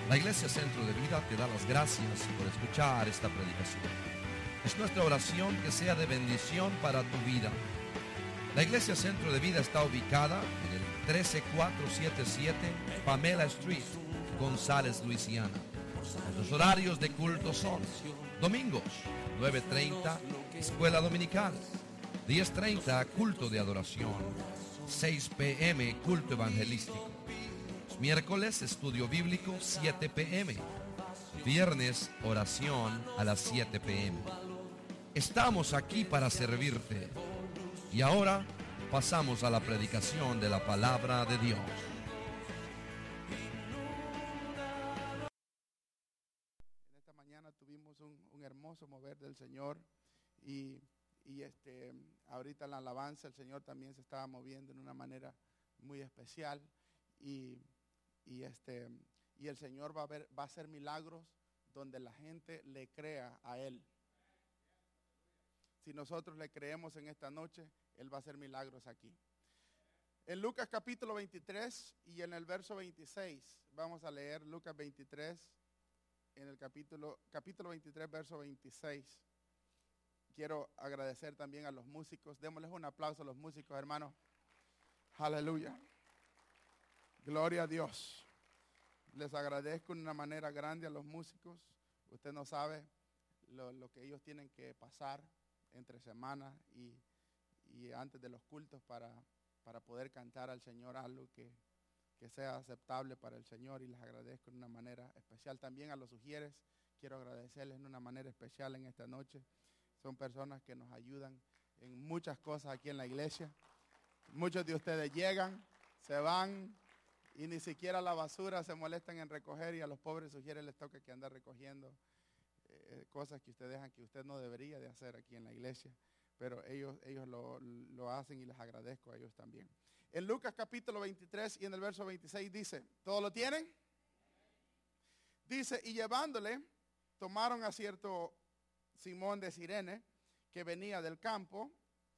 La Iglesia Centro de Vida te da las gracias por escuchar esta predicación. Es nuestra oración que sea de bendición para tu vida. La Iglesia Centro de Vida está ubicada en el 13477 Pamela Street, González, Luisiana. Nuestros horarios de culto son: domingos 9:30 escuela dominical, 10:30 culto de adoración, 6 p.m. culto evangelístico. Los miércoles estudio bíblico 7 p.m. Viernes oración a las 7 p.m. Estamos aquí para servirte. Y ahora pasamos a la predicación de la palabra de Dios. En esta mañana tuvimos un hermoso mover del Señor y ahorita en la alabanza el Señor también se estaba moviendo en una manera muy especial y el Señor va a hacer milagros donde la gente le crea a Él. Si nosotros le creemos en esta noche, Él va a hacer milagros aquí. En Lucas capítulo 23 y en el verso 26, vamos a leer Lucas 23, en el capítulo 23, verso 26. Quiero agradecer también a los músicos. Démosles un aplauso a los músicos, hermanos. Aleluya. Gloria a Dios. Les agradezco de una manera grande a los músicos. Usted no sabe lo que ellos tienen que pasar entre semanas y antes de los cultos para poder cantar al Señor algo que sea aceptable para el Señor, y les agradezco de una manera especial. También a los sugieres, quiero agradecerles de una manera especial en esta noche. Son personas que nos ayudan en muchas cosas aquí en la iglesia. Muchos de ustedes llegan, se van y ni siquiera la basura se molestan en recoger, y a los pobres sugieres les toca que andar recogiendo cosas que usted dejan que usted no debería de hacer aquí en la iglesia, pero ellos lo hacen y les agradezco a ellos también. En Lucas capítulo 23 y en el verso 26 dice, ¿todo lo tienen? Dice, y llevándole, tomaron a cierto Simón de Cirene, que venía del campo,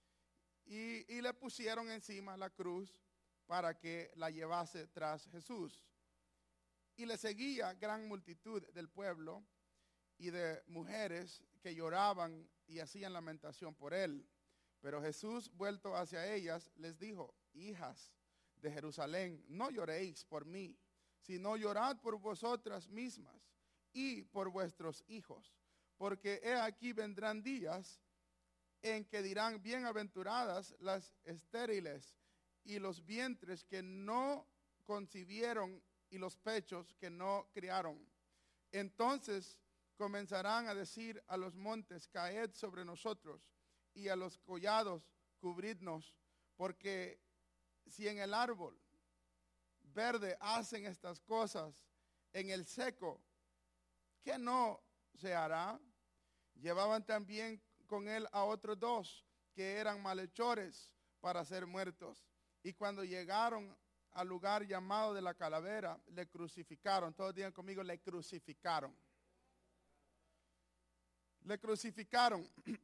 y le pusieron encima la cruz para que la llevase tras Jesús. Y le seguía gran multitud del pueblo y de mujeres que lloraban y hacían lamentación por él. Pero Jesús, vuelto hacia ellas, les dijo, hijas de Jerusalén, no lloréis por mí, sino llorad por vosotras mismas y por vuestros hijos. Porque he aquí vendrán días en que dirán, bienaventuradas las estériles y los vientres que no concibieron y los pechos que no criaron. Entonces comenzarán a decir a los montes, caed sobre nosotros, y a los collados, cubridnos, porque si en el árbol verde hacen estas cosas, en el seco, ¿qué no se hará? Llevaban también con él a otros dos, que eran malhechores para ser muertos. Y cuando llegaron al lugar llamado de la Calavera, le crucificaron. Todos digan conmigo, le crucificaron. Le crucificaron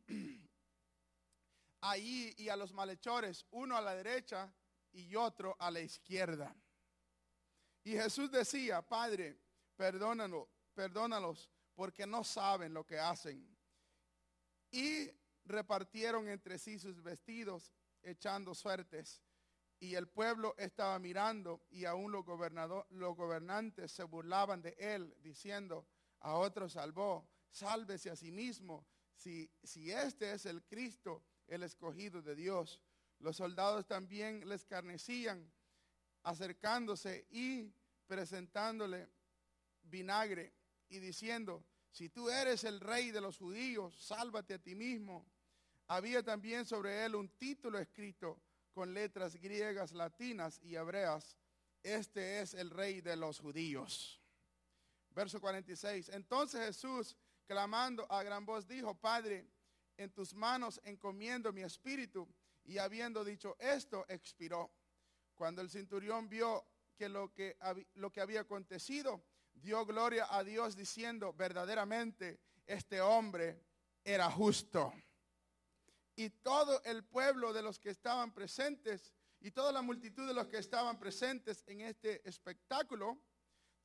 ahí, y a los malhechores, uno a la derecha y otro a la izquierda. Y Jesús decía, Padre, perdónalos, porque no saben lo que hacen. Y repartieron entre sí sus vestidos, echando suertes. Y el pueblo estaba mirando, y aún los gobernantes se burlaban de él, diciendo, a otro salvó, sálvese a sí mismo, si este es el Cristo, el escogido de Dios. Los soldados también le escarnecían, acercándose y presentándole vinagre, y diciendo, si tú eres el rey de los judíos, sálvate a ti mismo. Había también sobre él un título escrito con letras griegas, latinas y hebreas, este es el rey de los judíos. Verso 46, entonces Jesús, clamando a gran voz, dijo, Padre, en tus manos encomiendo mi espíritu. Y habiendo dicho esto, expiró. Cuando el centurión vio que lo que había acontecido, dio gloria a Dios diciendo, verdaderamente este hombre era justo. Y todo el pueblo de los que estaban presentes y toda la multitud de los que estaban presentes en este espectáculo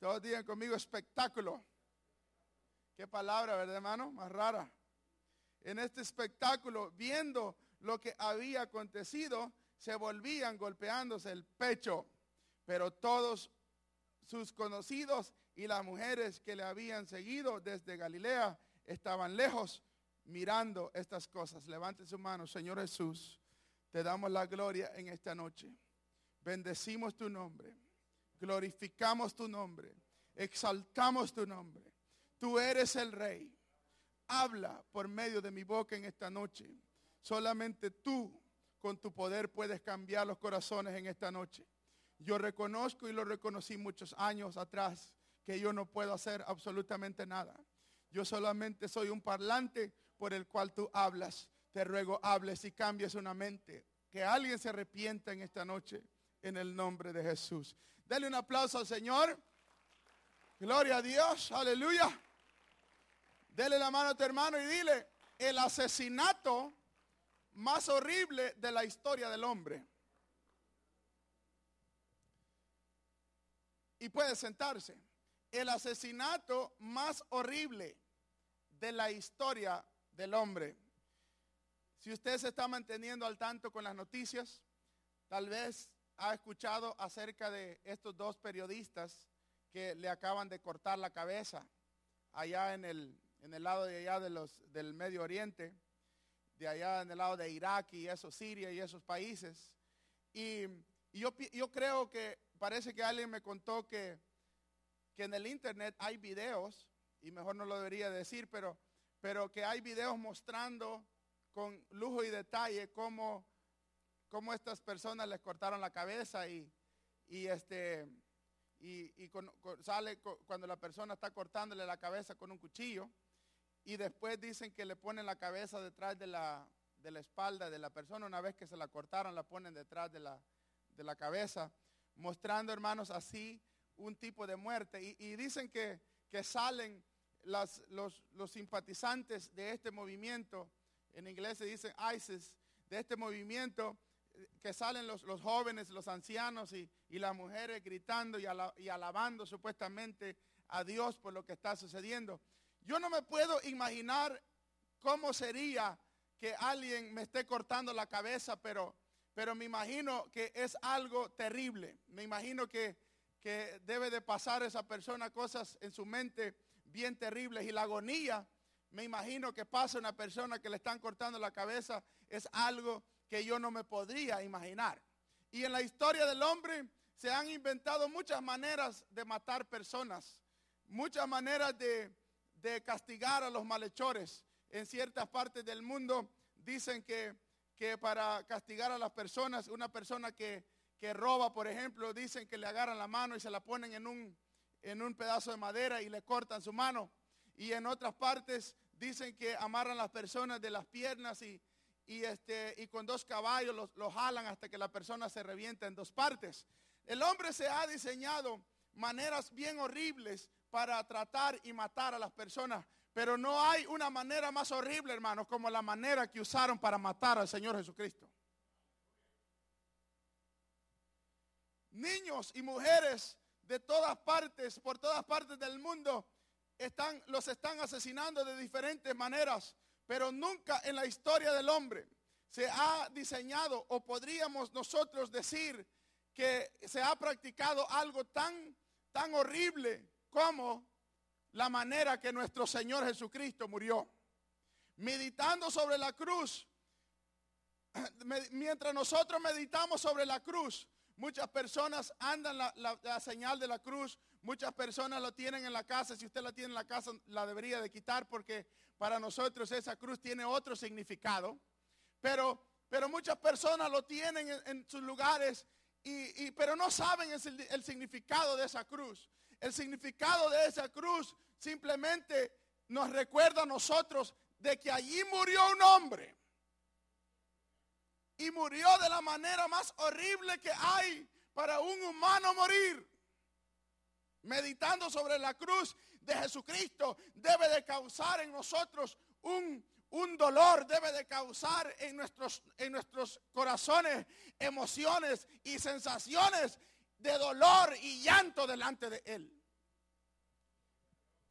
Todos digan conmigo espectáculo. Qué palabra, ¿verdad, hermano? Más rara. En este espectáculo, viendo lo que había acontecido, se volvían golpeándose el pecho. Pero todos sus conocidos y las mujeres que le habían seguido desde Galilea estaban lejos mirando estas cosas. Levante su mano. Señor Jesús, te damos la gloria en esta noche. Bendecimos tu nombre, glorificamos tu nombre, exaltamos tu nombre. Tú eres el Rey. Habla por medio de mi boca en esta noche. Solamente tú con tu poder puedes cambiar los corazones en esta noche. Yo reconozco y lo reconocí muchos años atrás que yo no puedo hacer absolutamente nada. Yo solamente soy un parlante por el cual tú hablas. Te ruego hables y cambies una mente. Que alguien se arrepienta en esta noche en el nombre de Jesús. Dale un aplauso al Señor. Gloria a Dios. Aleluya. Dele la mano a tu hermano y dile: el asesinato más horrible de la historia del hombre. Y puede sentarse. El asesinato más horrible de la historia del hombre. Si usted se está manteniendo al tanto con las noticias, tal vez ha escuchado acerca de estos dos periodistas que le acaban de cortar la cabeza allá en el lado de allá del Medio Oriente, de allá en el lado de Irak y eso, Siria y esos países. Y yo creo que parece que alguien me contó que en el internet hay videos, y mejor no lo debería decir, pero que hay videos mostrando con lujo y detalle cómo estas personas les cortaron la cabeza sale cuando la persona está cortándole la cabeza con un cuchillo, y después dicen que le ponen la cabeza detrás de la espalda de la persona. Una vez que se la cortaron, la ponen detrás de la cabeza, mostrando, hermanos, así un tipo de muerte. Y dicen que salen los simpatizantes de este movimiento, en inglés se dice ISIS, de este movimiento, que salen los jóvenes, los ancianos y las mujeres gritando y alabando supuestamente a Dios por lo que está sucediendo. Yo no me puedo imaginar cómo sería que alguien me esté cortando la cabeza, pero me imagino que es algo terrible. Me imagino que debe de pasar esa persona cosas en su mente bien terribles, y la agonía, me imagino que pasa una persona que le están cortando la cabeza, es algo que yo no me podría imaginar. Y en la historia del hombre se han inventado muchas maneras de matar personas, muchas maneras de castigar a los malhechores. En ciertas partes del mundo dicen que para castigar a las personas, una persona que roba, por ejemplo, dicen que le agarran la mano y se la ponen en un pedazo de madera y le cortan su mano. Y en otras partes dicen que amarran a las personas de las piernas y con 2 caballos los jalan hasta que la persona se revienta en 2 partes. El hombre se ha diseñado maneras bien horribles para tratar y matar a las personas, pero no hay una manera más horrible, hermanos, como la manera que usaron para matar al Señor Jesucristo. Niños y mujeres de todas partes, por todas partes del mundo, los están asesinando de diferentes maneras, pero nunca en la historia del hombre se ha diseñado, o podríamos nosotros decir que se ha practicado algo tan horrible como la manera que nuestro Señor Jesucristo murió. Meditando sobre la cruz, mientras nosotros meditamos sobre la cruz, muchas personas andan la señal de la cruz, muchas personas lo tienen en la casa. Si usted la tiene en la casa, la debería de quitar, porque para nosotros esa cruz tiene otro significado. Pero muchas personas lo tienen en sus lugares, pero no saben el significado de esa cruz. El significado de esa cruz simplemente nos recuerda a nosotros de que allí murió un hombre. Y murió de la manera más horrible que hay para un humano morir. Meditando sobre la cruz de Jesucristo debe de causar en nosotros un dolor, debe de causar en nuestros corazones emociones y sensaciones de dolor y llanto delante de Él.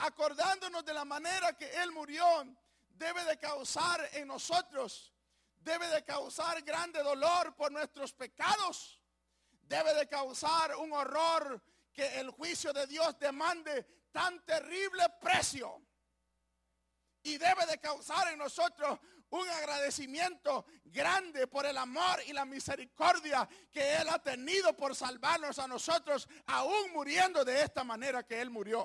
acordándonos de la manera que Él murió, debe de causar en nosotros, debe de causar grande dolor por nuestros pecados, debe de causar un horror que el juicio de Dios demande tan terrible precio. Y debe de causar en nosotros un agradecimiento grande por el amor y la misericordia que Él ha tenido por salvarnos a nosotros, aún muriendo de esta manera que Él murió.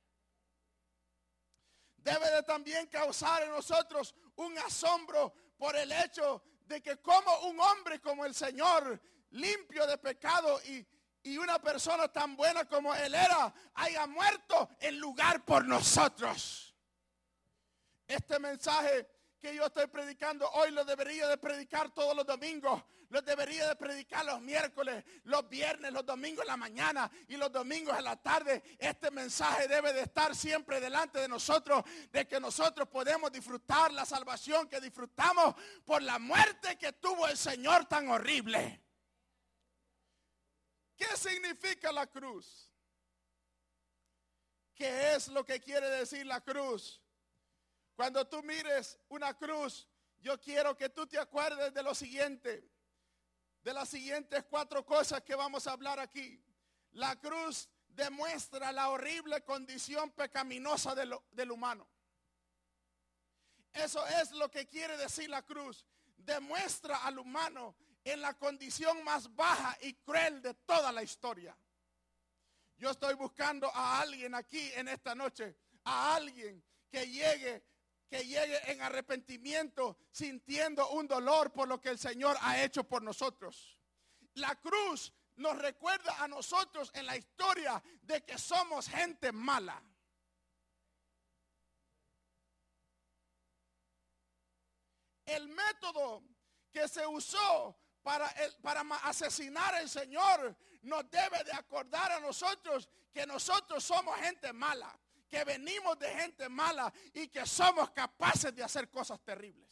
Debe de también causar en nosotros un asombro por el hecho de que como un hombre como el Señor, limpio de pecado y una persona tan buena como Él era, haya muerto en lugar por nosotros. Este mensaje que yo estoy predicando hoy lo debería de predicar todos los domingos, lo debería de predicar los miércoles, los viernes, los domingos en la mañana y los domingos en la tarde. Este mensaje debe de estar siempre delante de nosotros, de que nosotros podemos disfrutar la salvación que disfrutamos por la muerte que tuvo el Señor tan horrible. ¿Qué significa la cruz? ¿Qué es lo que quiere decir la cruz? Cuando tú mires una cruz, yo quiero que tú te acuerdes de lo siguiente, de las siguientes 4 cosas que vamos a hablar aquí. La cruz demuestra la horrible condición pecaminosa del humano. Eso es lo que quiere decir la cruz. Demuestra al humano en la condición más baja y cruel de toda la historia. Yo estoy buscando a alguien aquí en esta noche, a alguien que llegue en arrepentimiento, sintiendo un dolor por lo que el Señor ha hecho por nosotros. La cruz nos recuerda a nosotros en la historia de que somos gente mala. El método que se usó para asesinar al Señor nos debe de acordar a nosotros que nosotros somos gente mala, que venimos de gente mala y que somos capaces de hacer cosas terribles.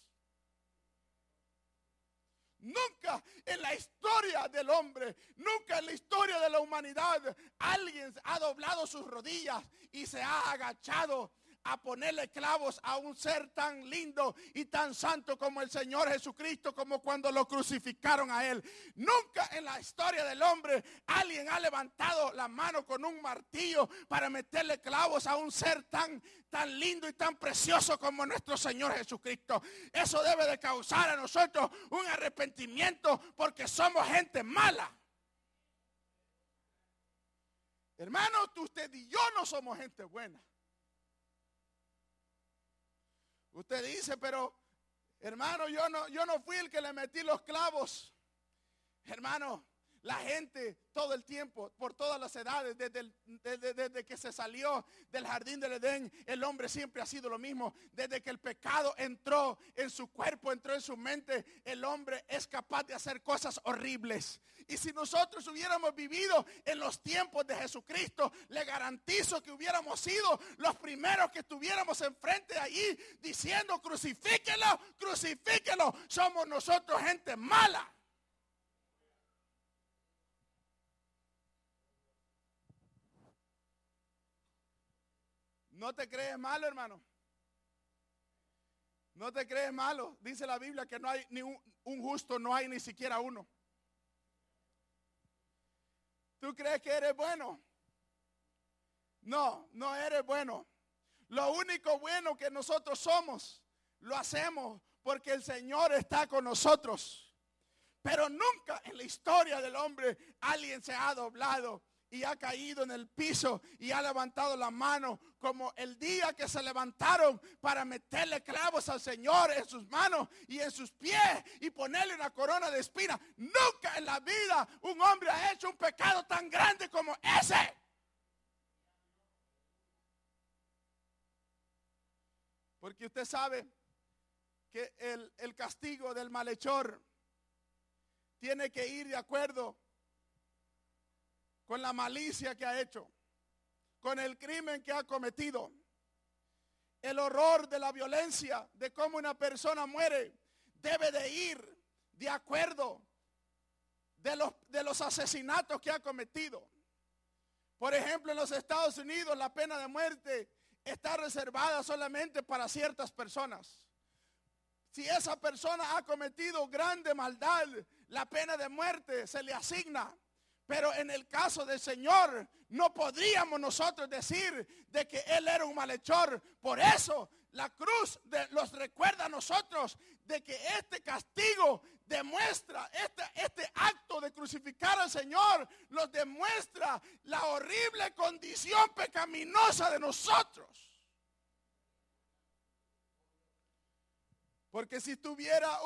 Nunca en la historia del hombre, nunca en la historia de la humanidad, alguien ha doblado sus rodillas y se ha agachado a ponerle clavos a un ser tan lindo y tan santo como el Señor Jesucristo, como cuando lo crucificaron a Él. Nunca en la historia del hombre alguien ha levantado la mano con un martillo para meterle clavos a un ser tan lindo y tan precioso como nuestro Señor Jesucristo. Eso debe de causar a nosotros un arrepentimiento porque somos gente mala. Hermanos, usted y yo no somos gente buena. Usted dice, pero hermano, yo no fui el que le metí los clavos. Hermano, la gente todo el tiempo, por todas las edades, desde que se salió del jardín del Edén, el hombre siempre ha sido lo mismo. Desde que el pecado entró en su cuerpo, entró en su mente, el hombre es capaz de hacer cosas horribles. Y si nosotros hubiéramos vivido en los tiempos de Jesucristo, le garantizo que hubiéramos sido los primeros que estuviéramos enfrente de allí diciendo: crucifíquelo, crucifíquelo. Somos nosotros gente mala. ¿No te crees malo, hermano? ¿No te crees malo? Dice la Biblia que no hay ni un justo, no hay ni siquiera uno. ¿Tú crees que eres bueno? No, no eres bueno. Lo único bueno que nosotros somos, lo hacemos porque el Señor está con nosotros. Pero nunca en la historia del hombre alguien se ha doblado y ha caído en el piso y ha levantado la mano como el día que se levantaron para meterle clavos al Señor en sus manos y en sus pies y ponerle una corona de espinas. Nunca en la vida un hombre ha hecho un pecado tan grande como ese. Porque usted sabe que el castigo del malhechor tiene que ir de acuerdo con la malicia que ha hecho, con el crimen que ha cometido. El horror de la violencia, de cómo una persona muere, debe de ir de acuerdo de los asesinatos que ha cometido. Por ejemplo, en los Estados Unidos la pena de muerte está reservada solamente para ciertas personas. Si esa persona ha cometido grande maldad, la pena de muerte se le asigna. Pero en el caso del Señor, no podríamos nosotros decir de que Él era un malhechor. Por eso la cruz los recuerda a nosotros de que este castigo demuestra, este acto de crucificar al Señor, los demuestra la horrible condición pecaminosa de nosotros. Porque si tuviera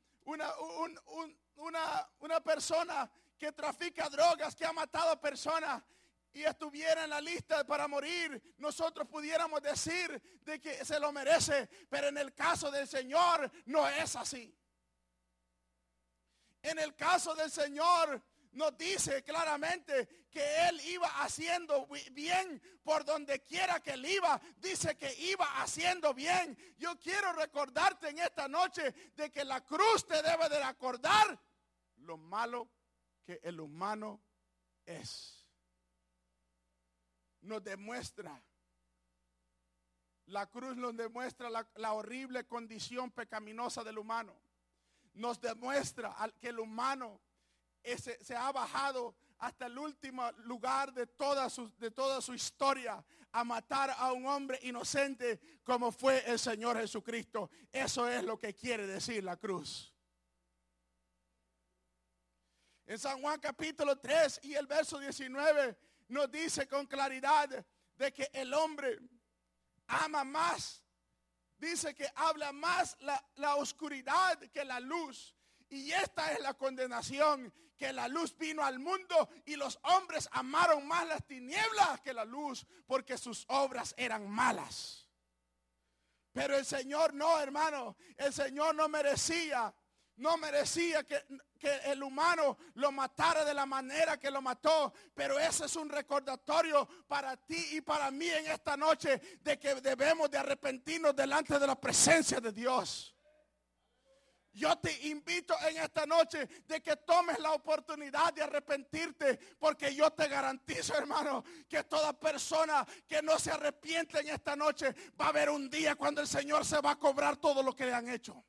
una persona que trafica drogas, que ha matado a personas y estuviera en la lista para morir, nosotros pudiéramos decir de que se lo merece. Pero en el caso del Señor no es así. En el caso del Señor nos dice claramente que Él iba haciendo bien por donde quiera que Él iba. Dice que iba haciendo bien. Yo quiero recordarte en esta noche de que la cruz te debe de recordar lo malo que el humano es. Nos demuestra, la cruz nos demuestra la horrible condición pecaminosa del humano. Nos demuestra que el humano se ha bajado hasta el último lugar de toda su historia a matar a un hombre inocente como fue el Señor Jesucristo. Eso es lo que quiere decir la cruz. En San Juan capítulo 3 y el verso 19 nos dice con claridad de que el hombre ama más. Dice que habla más la oscuridad que la luz. Y esta es la condenación, que la luz vino al mundo y los hombres amaron más las tinieblas que la luz, porque sus obras eran malas. Pero el Señor no, hermano, el Señor no merecía que el humano lo matara de la manera que lo mató. Pero ese es un recordatorio para ti y para mí en esta noche de que debemos de arrepentirnos delante de la presencia de Dios. Yo te invito en esta noche de que tomes la oportunidad de arrepentirte, porque yo te garantizo, hermano, que toda persona que no se arrepiente en esta noche va a haber un día cuando el Señor se va a cobrar todo lo que le han hecho.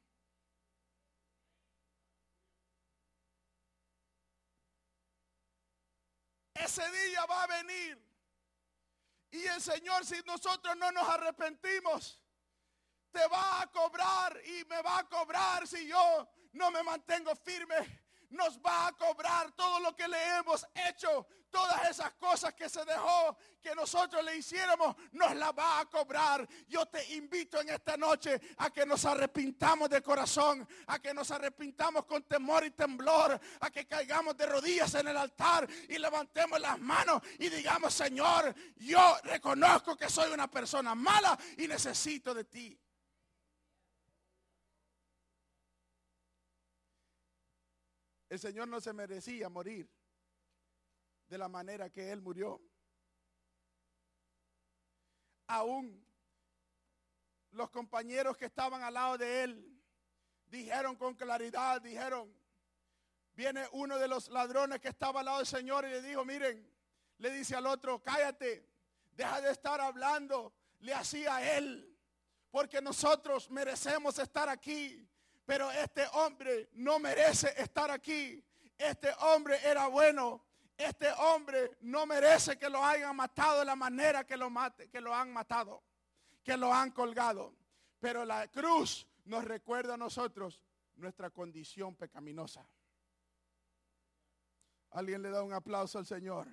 Ese día va a venir y el Señor, si nosotros no nos arrepentimos, te va a cobrar y me va a cobrar si yo no me mantengo firme. Nos va a cobrar todo lo que le hemos hecho, todas esas cosas que se dejó que nosotros le hiciéramos, nos la va a cobrar. Yo te invito en esta noche a que nos arrepintamos de corazón, a que nos arrepintamos con temor y temblor, a que caigamos de rodillas en el altar y levantemos las manos y digamos: Señor, yo reconozco que soy una persona mala y necesito de ti. El Señor no se merecía morir de la manera que Él murió. Aún los compañeros que estaban al lado de Él dijeron con claridad, viene uno de los ladrones que estaba al lado del Señor y le dijo: miren, le dice al otro: cállate, deja de estar hablando. Le hacía a él, porque nosotros merecemos estar aquí. Pero este hombre no merece estar aquí. Este hombre era bueno. Este hombre no merece que lo hayan matado de la manera que lo han matado, que lo han colgado. Pero la cruz nos recuerda a nosotros nuestra condición pecaminosa. Alguien le da un aplauso al Señor.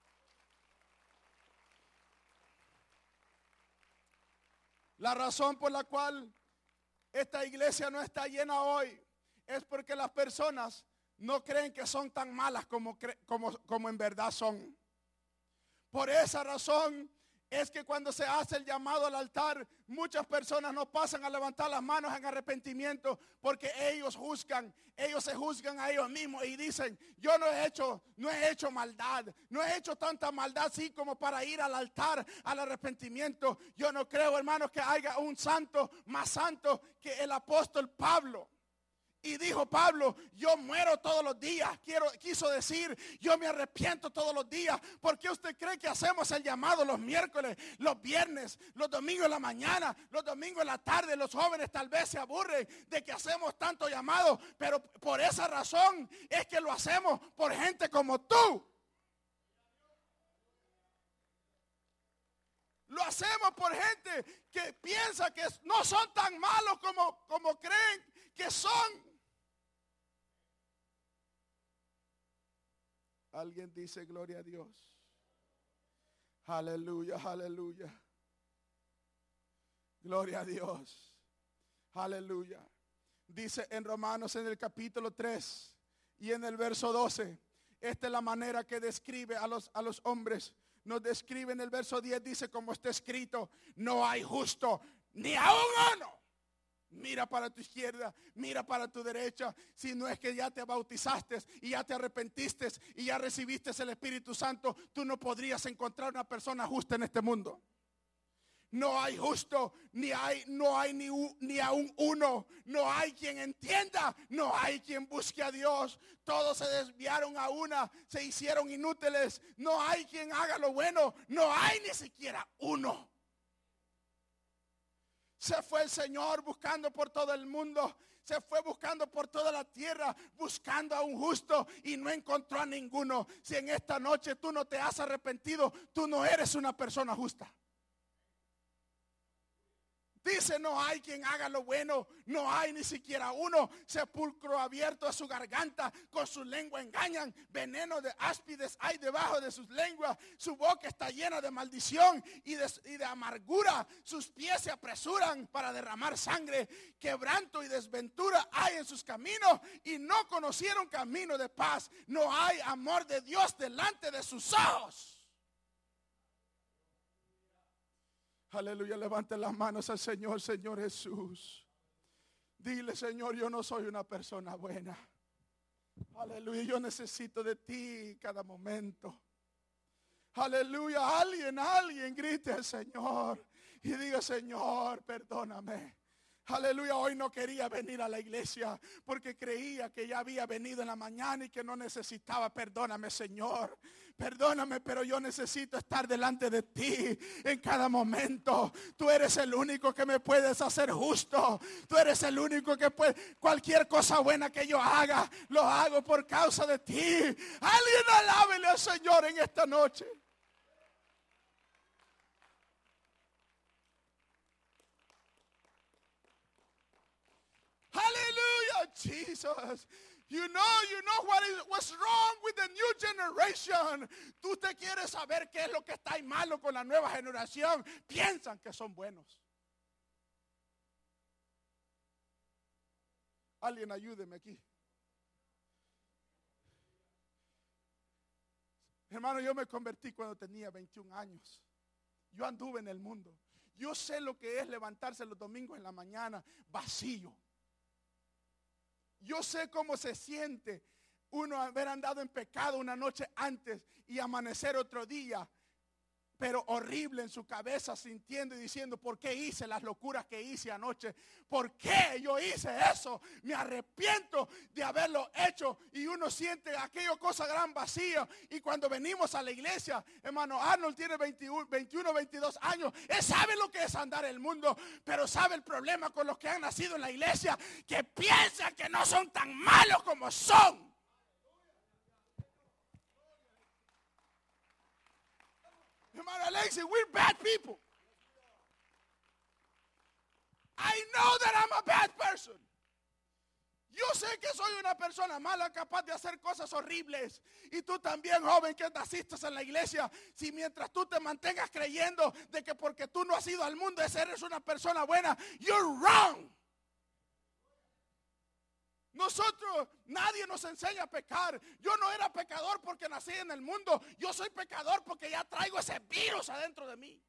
La razón por la cual esta iglesia no está llena hoy es porque las personas no creen que son tan malas como en verdad son. Por esa razón es que cuando se hace el llamado al altar, muchas personas no pasan a levantar las manos en arrepentimiento, porque ellos se juzgan a ellos mismos y dicen: yo no he hecho maldad, no he hecho tanta maldad así como para ir al altar al arrepentimiento. Yo no creo, hermanos, que haya un santo más santo que el apóstol Pablo. Y dijo Pablo, yo muero todos los días. Quiso decir, yo me arrepiento todos los días. ¿Por qué usted cree que hacemos el llamado los miércoles, los viernes, los domingos en la mañana, los domingos en la tarde? Los jóvenes tal vez se aburren de que hacemos tanto llamado, pero por esa razón es que lo hacemos por gente como tú. Lo hacemos por gente que piensa que no son tan malos como creen que son. Alguien dice gloria a Dios. Aleluya, aleluya. Gloria a Dios. Aleluya. Dice en Romanos en el capítulo 3 y en el verso 12. Esta es la manera que describe a los hombres. Nos describe en el verso 10. Dice como está escrito. No hay justo ni aun uno. Mira para tu izquierda, mira para tu derecha. Si no es que ya te bautizaste y ya te arrepentiste y ya recibiste el Espíritu Santo, tú no podrías encontrar una persona justa en este mundo. No hay justo, no hay ni aún uno. No hay quien entienda, no hay quien busque a Dios. Todos se desviaron a una, se hicieron inútiles. No hay quien haga lo bueno, no hay ni siquiera uno. Se fue el Señor buscando por todo el mundo. Se fue buscando por toda la tierra, buscando a un justo y no encontró a ninguno. Si en esta noche tú no te has arrepentido, tú no eres una persona justa. Dice, no hay quien haga lo bueno, no hay ni siquiera uno. Sepulcro abierto a su garganta, con su lengua engañan. Veneno de áspides hay debajo de sus lenguas. Su boca está llena de maldición y de amargura. Sus pies se apresuran para derramar sangre. Quebranto y desventura hay en sus caminos y no conocieron camino de paz. No hay amor de Dios delante de sus ojos. Aleluya, levante las manos al Señor, Señor Jesús. Dile, Señor, yo no soy una persona buena. Aleluya, yo necesito de ti cada momento. Aleluya, alguien grite al Señor y diga, Señor, perdóname. Aleluya, hoy no quería venir a la iglesia porque creía que ya había venido en la mañana y que no necesitaba. Perdóname, Señor. Perdóname, pero yo necesito estar delante de ti en cada momento. Tú eres el único que me puedes hacer justo. Tú eres el único que puede. Cualquier cosa buena que yo haga, lo hago por causa de ti. Alguien alábele al Señor en esta noche. Hallelujah, Jesus. You know what's wrong with the new generation. Tú te quieres saber qué es lo que está malo con la nueva generación. Piensan que son buenos. Alguien ayúdeme aquí. Hermano, yo me convertí cuando tenía 21 años. Yo anduve en el mundo. Yo sé lo que es levantarse los domingos en la mañana vacío. Yo sé cómo se siente uno haber andado en pecado una noche antes y amanecer otro día, pero horrible en su cabeza, sintiendo y diciendo, ¿por qué hice las locuras que hice anoche? ¿Por qué yo hice eso? Me arrepiento de haberlo hecho. Y uno siente aquello cosa gran vacío. Y cuando venimos a la iglesia, hermano Arnold tiene 21, 22 años. Él sabe lo que es andar en el mundo, pero sabe el problema con los que han nacido en la iglesia, que piensan que no son tan malos como son. Hermano Alexis, we're bad people. I know that I'm a bad person. Yo sé que soy una persona mala, capaz de hacer cosas horribles. Y tú también, joven, que naciste en la iglesia, si mientras tú te mantengas creyendo de que porque tú no has ido al mundo eres una persona buena, you're wrong. Nosotros, nadie nos enseña a pecar. Yo no era pecador porque nací en el mundo. Yo soy pecador porque ya traigo ese virus adentro de mí.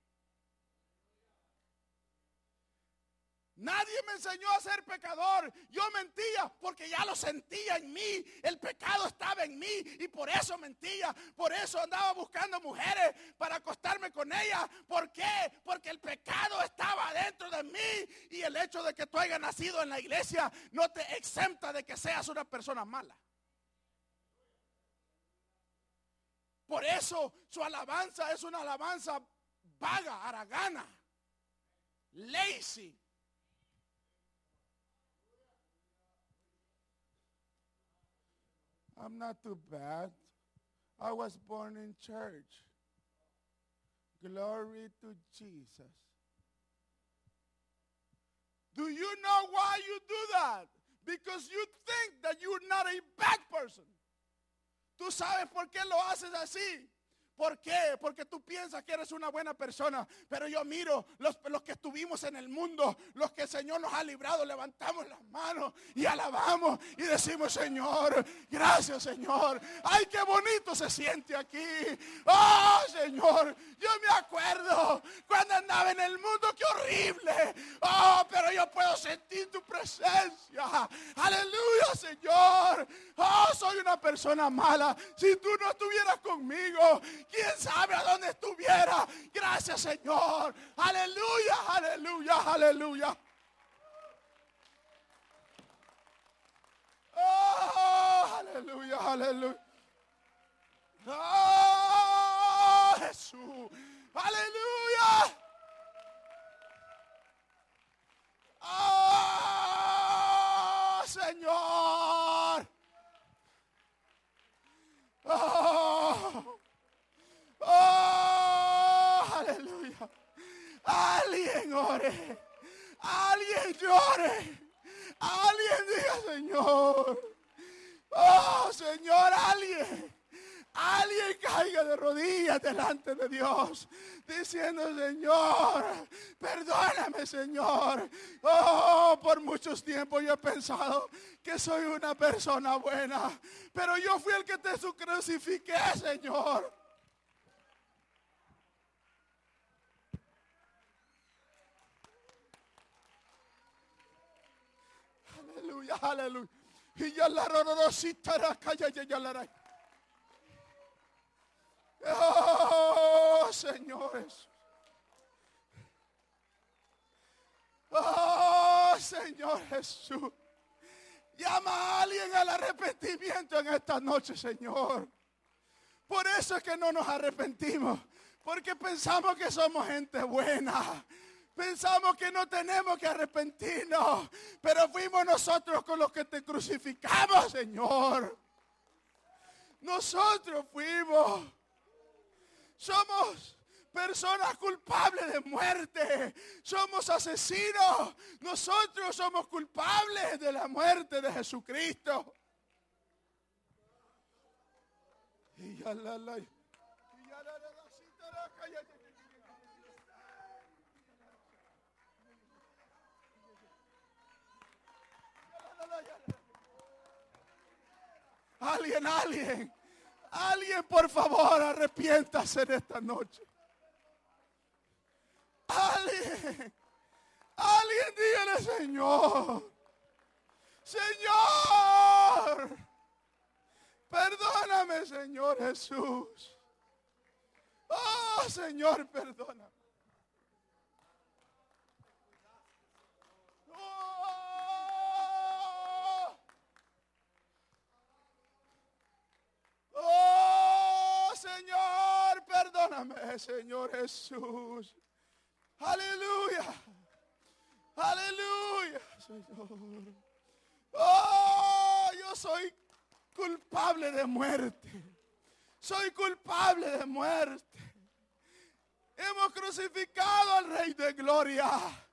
Nadie me enseñó a ser pecador. Yo mentía porque ya lo sentía en mí. El pecado estaba en mí y por eso mentía. Por eso andaba buscando mujeres para acostarme con con ella. ¿Por qué? Porque el pecado estaba dentro de mí. Y el hecho de que tú hayas nacido en la iglesia no te exenta de que seas una persona mala. Por eso su alabanza es una alabanza vaga, haragana, lazy. I'm not too bad. I was born in church. Glory to Jesus. Do you know why you do that? Because you think that you're not a bad person. ¿Tú sabes por qué lo haces así? ¿Por qué? Porque tú piensas que eres una buena persona. Pero yo miro los que estuvimos en el mundo, los que el Señor nos ha librado, levantamos las manos y alabamos y decimos: Señor, gracias, Señor. Ay, qué bonito se siente aquí. Oh, Señor, yo me acuerdo cuando andaba en el mundo, qué horrible. Oh, pero yo puedo sentir tu presencia. Aleluya, Señor. Oh, soy una persona mala. Si tú no estuvieras conmigo, ¿quién sabe a dónde estuviera? Gracias, Señor. Aleluya, aleluya, aleluya. Oh, aleluya, aleluya. Oh, Jesús. Aleluya. Oh, Señor. Oh. Oh, aleluya. Alguien ore. Alguien llore. Alguien diga: Señor. Oh, Señor, alguien caiga de rodillas delante de Dios, diciendo: Señor, perdóname, Señor. Oh, por muchos tiempos yo he pensado que soy una persona buena, pero yo fui el que te crucifiqué, Señor. Aleluya, aleluya. Y ya la rorosita la calle, ya la. Oh, señores. Oh, Señor Jesús. Llama a alguien al arrepentimiento en esta noche, Señor. Por eso es que no nos arrepentimos. Porque pensamos que somos gente buena. Pensamos que no tenemos que arrepentirnos. Pero fuimos nosotros con los que te crucificamos, Señor. Nosotros fuimos. Somos personas culpables de muerte. Somos asesinos. Nosotros somos culpables de la muerte de Jesucristo. Y ya la. Alguien, por favor, arrepiéntase en esta noche. Alguien, dígale: Señor, perdóname, Señor Jesús. Oh, Señor, perdóname. Oh, Señor, perdóname, Señor Jesús. Aleluya. Aleluya, Señor. Oh, yo soy culpable de muerte. Soy culpable de muerte. Hemos crucificado al Rey de Gloria.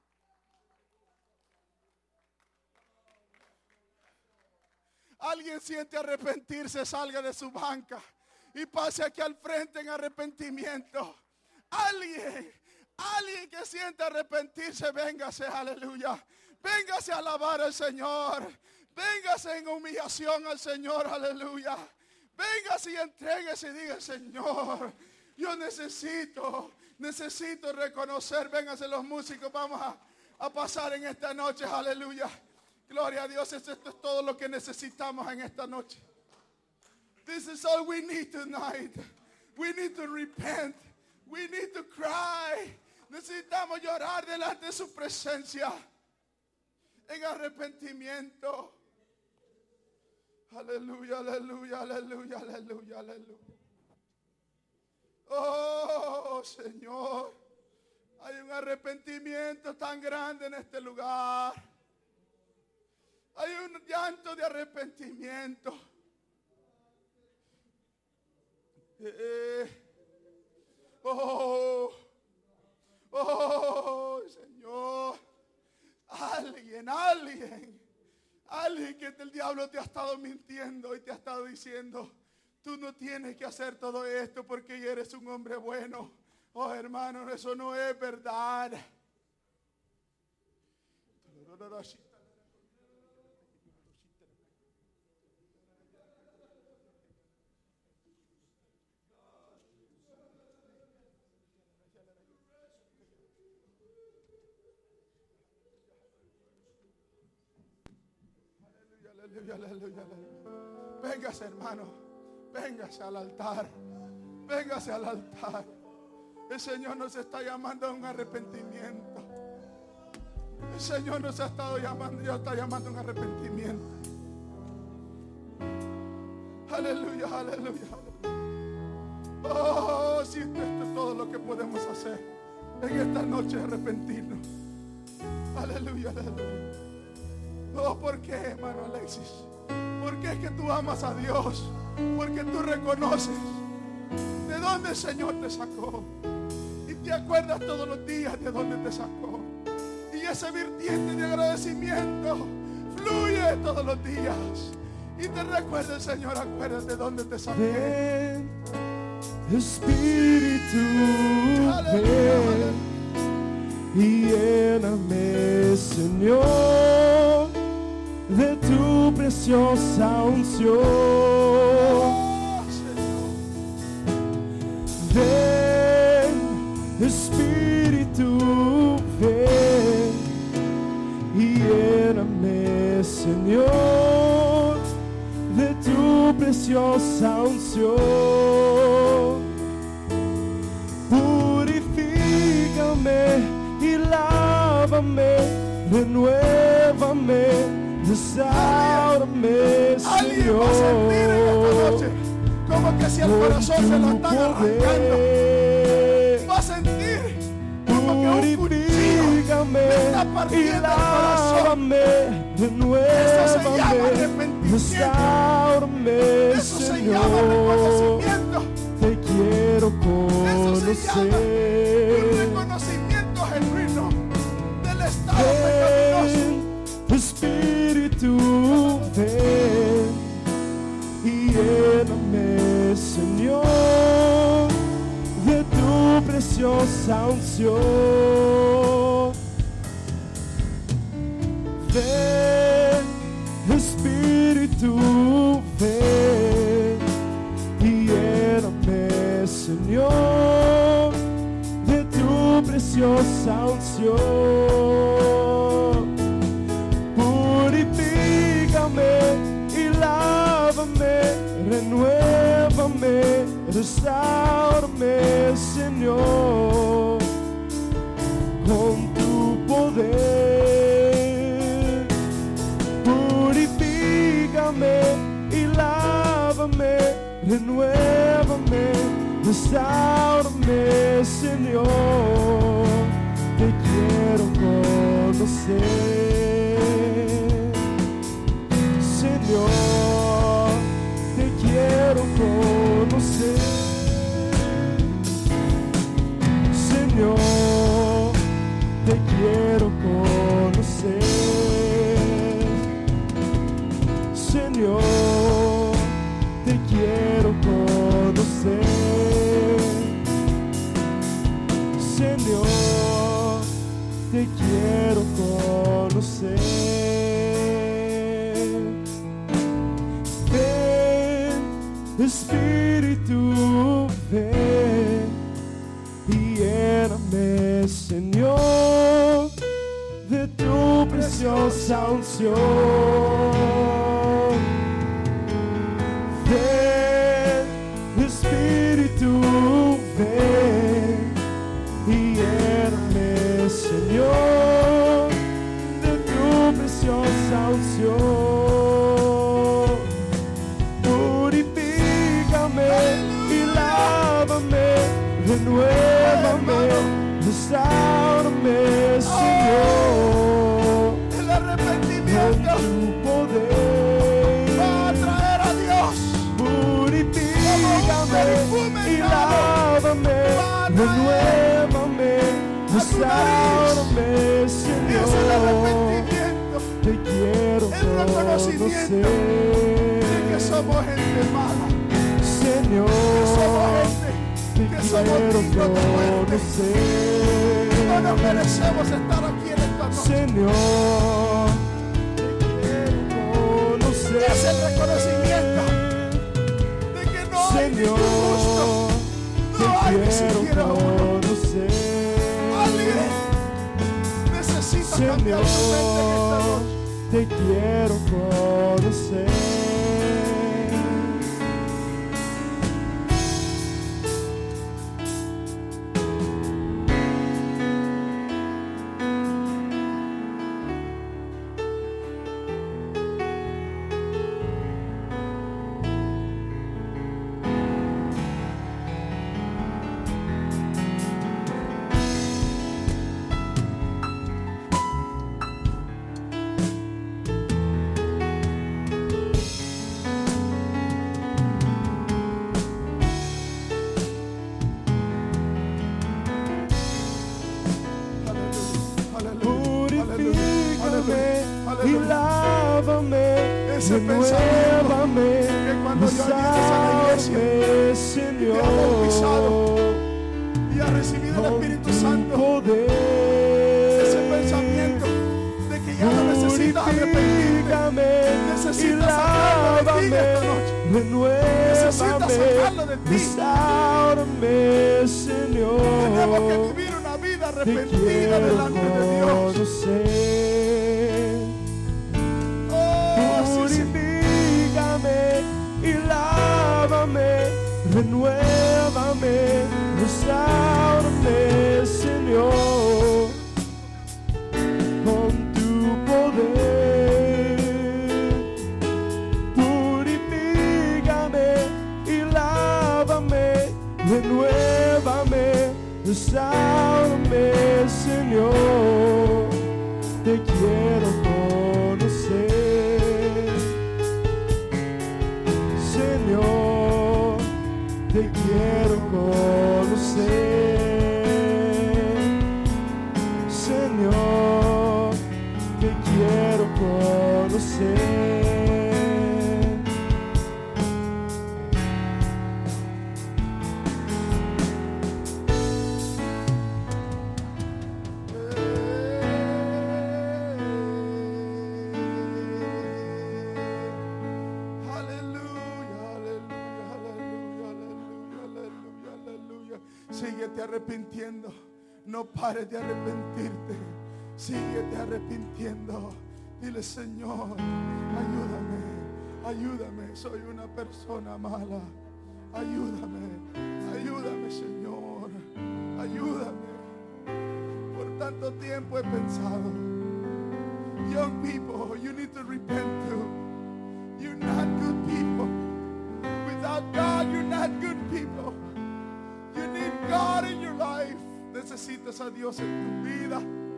Alguien siente arrepentirse, salga de su banca y pase aquí al frente en arrepentimiento. Alguien que siente arrepentirse, véngase, aleluya. Véngase a alabar al Señor. Véngase en humillación al Señor, aleluya. Véngase y entréguese y diga: Señor, yo necesito reconocer. Véngase los músicos, vamos a pasar en esta noche, aleluya. Gloria a Dios, esto es todo lo que necesitamos en esta noche. This is all we need tonight. We need to repent. We need to cry Necesitamos llorar delante de su presencia en arrepentimiento. Aleluya, aleluya, aleluya, aleluya, aleluya. Oh, Señor, hay un arrepentimiento tan grande en este lugar. Hay un llanto de arrepentimiento. Oh, Señor. Alguien que el diablo te ha estado mintiendo y te ha estado diciendo: tú no tienes que hacer todo esto porque eres un hombre bueno. Oh, hermano, eso no es verdad. Aleluya, aleluya, aleluya. Véngase, hermano. Véngase al altar. Véngase al altar. El Señor nos está llamando a un arrepentimiento. El Señor nos ha estado llamando. Dios está llamando a un arrepentimiento. Aleluya, aleluya, aleluya. Oh, si esto es todo lo que podemos hacer en esta noche, arrepentirnos. Aleluya, aleluya. Oh, ¿por qué, hermano Alexis? ¿Por qué es que tú amas a Dios? Porque tú reconoces de dónde el Señor te sacó. Y te acuerdas todos los días de dónde te sacó. Y ese vertiente de agradecimiento fluye todos los días. Y te recuerda el Señor, acuérdate de dónde te sacó. Ven, Espíritu, ven y lléname, Señor, de tu preciosa unción. Ven, Espíritu, ven y lléname, Señor, de tu preciosa unción. Purifícame y lávame, renuévame, restaurame, Alguien va a sentir en esta noche como que si el corazón se lo están arrancando. Va a sentir como que un cuchillo le está partiendo el corazón. Eso se llama arrepentimiento. Eso se llama reconocimiento. Te quiero Eso se llama un reconocimiento genuino del estado pecaminoso. Espíritu, ven y lléname, Señor, de tu preciosa unción. Ven, Espíritu, ven y lléname, Señor, de tu preciosa unción. Purifícame y lávame, renuévame, restaurame, Señor, con tu poder. Purifícame y lávame, renuévame, restaurame, Señor. Te quiero conocer. Señor, te quiero conocer. Señor, te quiero conocer. Señor, te quiero conocer. Señor, te quiero conocer. Espíritu, ven y lléname, Señor, de tu preciosa unción. Ven, Espíritu, ven y lléname, renuévame, restaurame, Es el Señor. arrepentimiento. Te quiero El reconocimiento de conocer, que somos gente mala. Señor. Que somos gente Te que somos quiero dignos de muerte. conocer, No nos merecemos estar aquí en esta noche. Señor. Te quiero conocer, Es el reconocimiento de que no hay ningún justo. Señor. No hay ni Te siquiera quiero uno. conocer, Alguien necesita cambiar su mente en esta Señor. noche. Te quiero conocer. Purifícame y lávame, Ese pensamiento renuévame, que cuando yo llegues a la iglesia restaurame, Señor, te ha bautizado y ha recibido el con Espíritu tu Santo, poder. ese pensamiento de que ya no necesitas arrepentirte, Purifícame y necesitas sacarlo de ti lávame, esta noche. Necesitas renuévame, sacarlo de ti. restaurame, Señor. Tenemos que vivir una vida Te arrepentida quiero delante de Dios. conocer. Oh, sí, sí. Purifícame y lávame, renuévame, restaurame, Señor, con tu poder. Purifícame y lávame, renuévame, restaurame, Señor. Te quiero conocer, Señor. Te quiero conocer, Señor. Te quiero conocer. Síguete arrepintiendo. No pares de arrepentirte. Síguete arrepintiendo. Dile, Señor, ayúdame. Ayúdame. Soy una persona mala. Ayúdame. Ayúdame, Señor. Ayúdame. Por tanto tiempo he pensado. Young people, you need to repent too. You're not good people. Without God, you're not good people. You need God in your life. Necesitas a Dios en tu vida.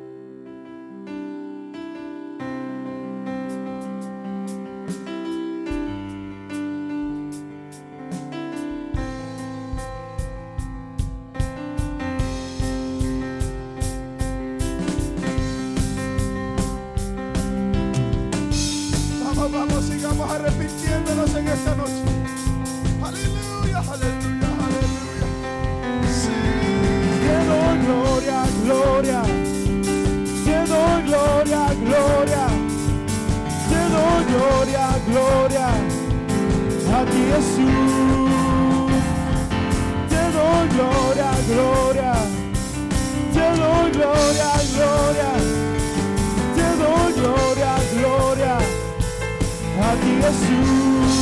Vamos, sigamos arrepintiéndonos en esta noche. Aleluya, aleluya, aleluya. Sí. Te doy gloria, gloria. Te doy gloria, gloria. Te doy gloria, gloria. A ti, Jesús. Te doy gloria, gloria. Te doy gloria, gloria. Te doy gloria, gloria. A ti, Jesús.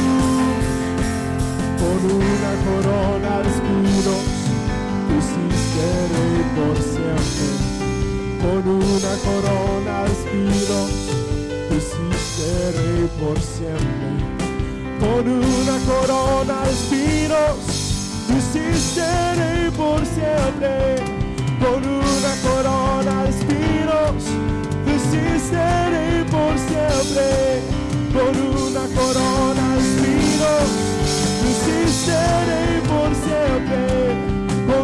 Con una corona de espinos tú hiciste rey por siempre. Con una corona de espinos tú hiciste rey por siempre. Con una corona de espinos tú hiciste rey por siempre. Con una corona de espinos tú hiciste rey por siempre. Con una corona de espinos tú hiciste rey por siempre. Con una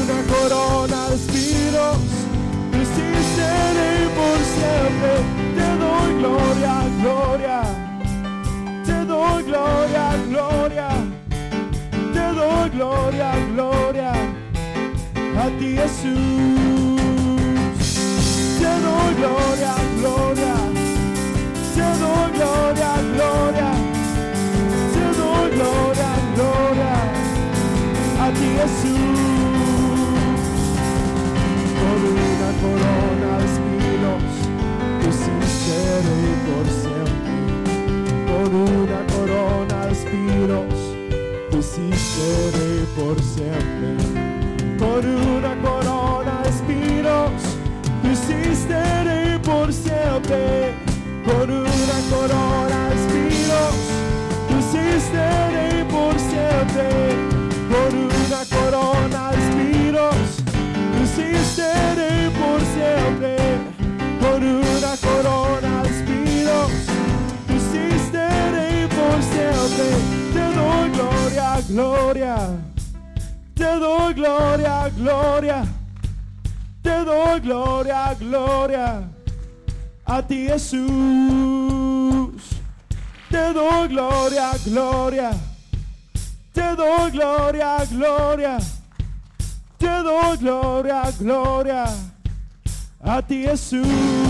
una corona de espinos, tú hiciste rey por siempre. Te doy gloria, gloria, te doy gloria, gloria, te doy gloria, gloria, a ti Jesús. Te doy gloria, gloria, te doy gloria, gloria, te doy gloria, gloria, a ti Jesús. Por una corona de espinos, tú hiciste rey por siempre. Por una corona de espinos, tú hiciste rey por siempre. Por una corona de espinos, tú hiciste rey por siempre. Por una corona de espinos, tú hiciste rey por siempre. Por una corona de espinos, tú hiciste rey por siempre. Por una corona de espinos, tú hiciste rey por siempre. Te doy gloria, gloria, te doy gloria, gloria, te doy gloria, gloria, a ti Jesús. Te doy gloria, gloria, te doy gloria, gloria, te doy gloria, gloria, a ti Jesús.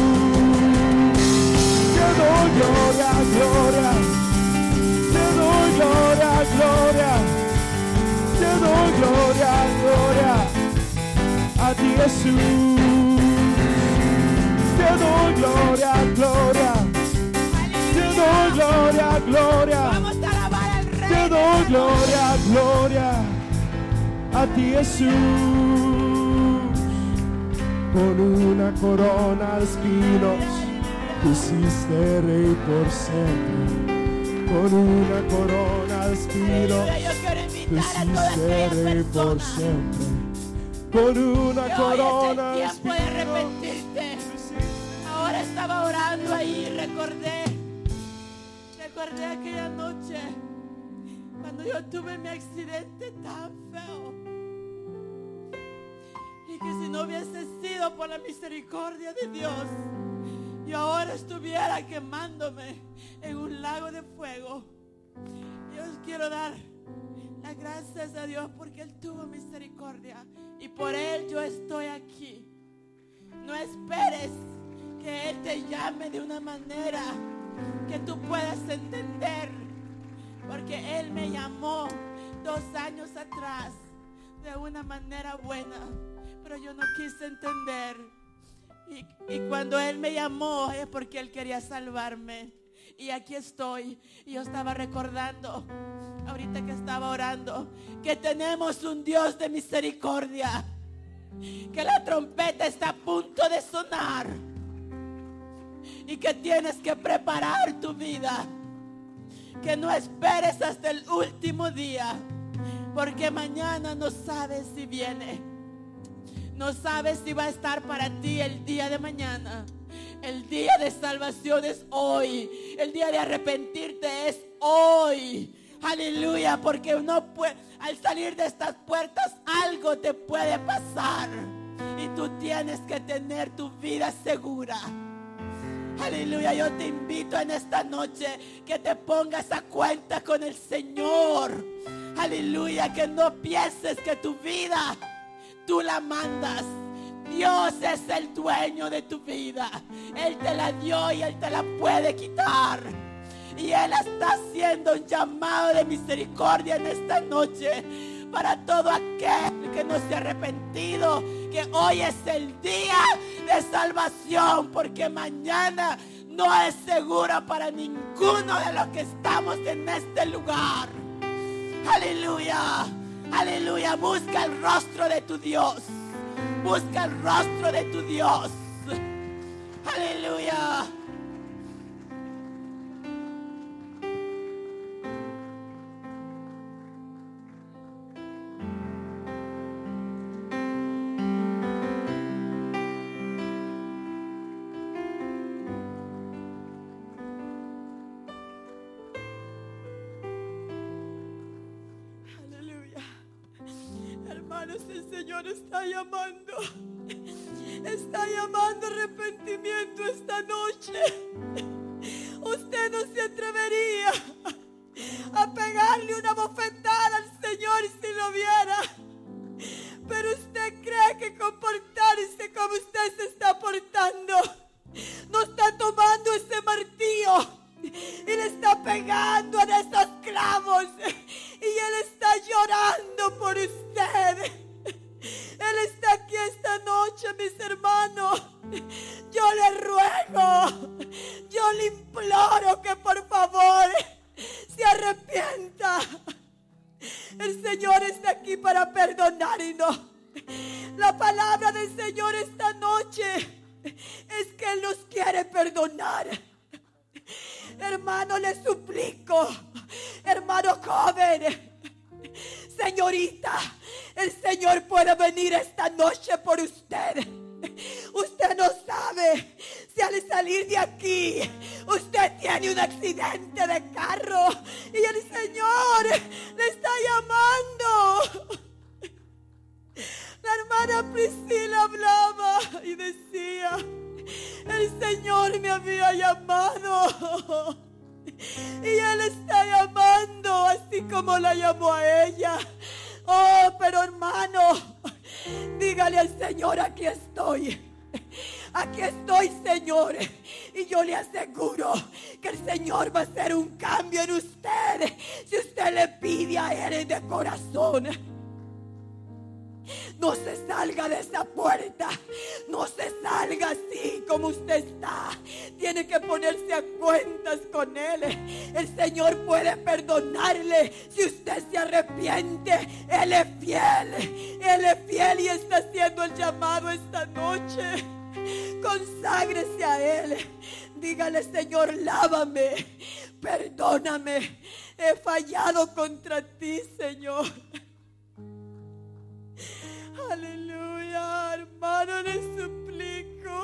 Te doy gloria, gloria, te doy gloria, gloria, te doy gloria, gloria, a ti Jesús. Te doy gloria, gloria, te doy gloria, gloria, Vamos a alabar al Rey. te doy gloria, gloria, a ti Jesús. Con una corona de espinos, tú hiciste rey por siempre. Con una corona de espinos, Aleluya, yo quiero tú invitar a todas hiciste aquellas rey por personas siempre. Con una que hoy corona es de el tiempo de espinos, arrepentirte. Ahora estaba orando ahí y recordé aquella noche cuando yo tuve mi accidente tan feo, y que si no hubiese sido por la misericordia de Dios, yo ahora estuviera quemándome en un lago de fuego. Yo quiero dar las gracias a Dios porque Él tuvo misericordia y por Él yo estoy aquí. No esperes que Él te llame de una manera que tú puedas entender, porque Él me llamó 2 años atrás de una manera buena, pero yo no quise entender. Y cuando Él me llamó es porque Él quería salvarme. Y aquí estoy. Y yo estaba recordando, ahorita que estaba orando, que tenemos un Dios de misericordia, que la trompeta está a punto de sonar y que tienes que preparar tu vida, que no esperes hasta el último día, porque mañana no sabes si viene, no sabes si va a estar para ti el día de mañana. El día de salvación es hoy, el día de arrepentirte es hoy. Aleluya, porque no puede, al salir de estas puertas algo te puede pasar y tú tienes que tener tu vida segura. Aleluya, yo te invito en esta noche que te pongas a cuenta con el Señor. Aleluya, que no pienses que tu vida tú la mandas. Dios es el dueño de tu vida. Él te la dio y Él te la puede quitar. Y Él está haciendo un llamado de misericordia en esta noche para todo aquel que no se ha arrepentido, que hoy es el día de salvación, porque mañana no es segura para ninguno de los que estamos en este lugar. Aleluya, aleluya, busca el rostro de tu Dios, busca el rostro de tu Dios. Aleluya. Hermanos, el Señor está llamando. Está llamando arrepentimiento esta noche. Usted no se atrevería a pegarle una bofetada al Señor si lo viera. Pero usted cree que comportarse como usted se está portando no está tomando ese martillo y le está pegando en esos clavos, y Él está llorando por usted. Él está aquí esta noche, mis hermanos. Yo le ruego, yo le imploro que por favor se arrepienta. El Señor está aquí para perdonarnos. La palabra del Señor esta noche es que Él nos quiere perdonar. Hermano, le suplico, hermano joven, señorita, el Señor puede venir esta noche por usted. Usted no sabe si al salir de aquí usted tiene un accidente de carro y el Señor le está llamando. La hermana Priscila hablaba y decía: el Señor me había llamado y Él está llamando así como la llamó a ella. Oh, pero hermano, dígale al Señor: aquí estoy. Aquí estoy, Señor. Y yo le aseguro que el Señor va a hacer un cambio en usted si usted le pide a Él de corazón. No se salga de esa puerta. No se salga así como usted está. Tiene que ponerse a cuentas con Él. El Señor puede perdonarle si usted se arrepiente. Él es fiel. Él es fiel y está haciendo el llamado esta noche. Conságrese a Él. Dígale: Señor, lávame, perdóname. He fallado contra ti, Señor. Aleluya, hermano, le suplico,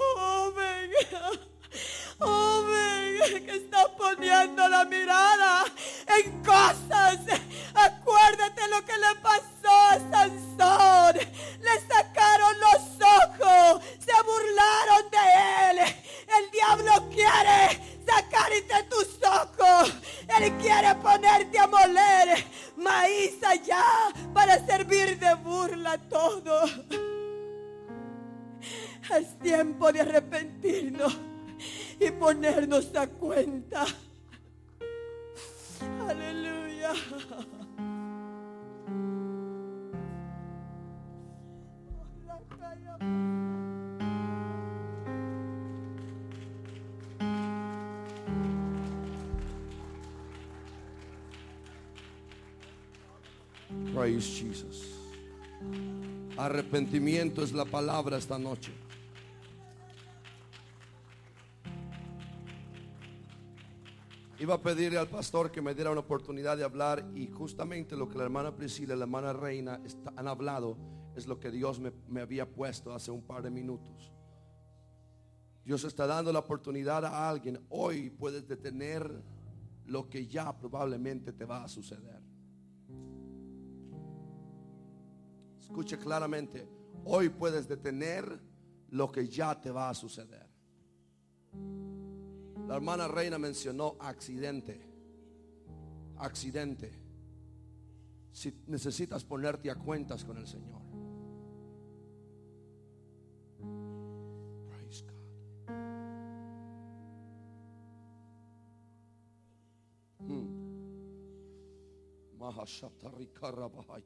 joven, que está poniendo la mirada en cosas. Acuérdate lo que le pasó a Sansón. Le sacaron los ojos, se burlaron de él. El diablo quiere sacarte tus ojos. Él quiere ponerte a moler maíz allá para servir de burla todo. Es tiempo de arrepentirnos y ponernos a cuenta. Aleluya. Praise Jesus. Arrepentimiento es la palabra esta noche. Iba a pedirle al pastor que me diera una oportunidad de hablar, y justamente lo que la hermana Priscila y la hermana Reina han hablado es lo que Dios me había puesto hace un par de minutos. Dios está dando la oportunidad a alguien. Hoy puedes detener lo que ya probablemente te va a suceder. Escuche claramente: hoy puedes detener lo que ya te va a suceder. La hermana Reina mencionó accidente. Si necesitas ponerte a cuentas con el Señor. Praise God.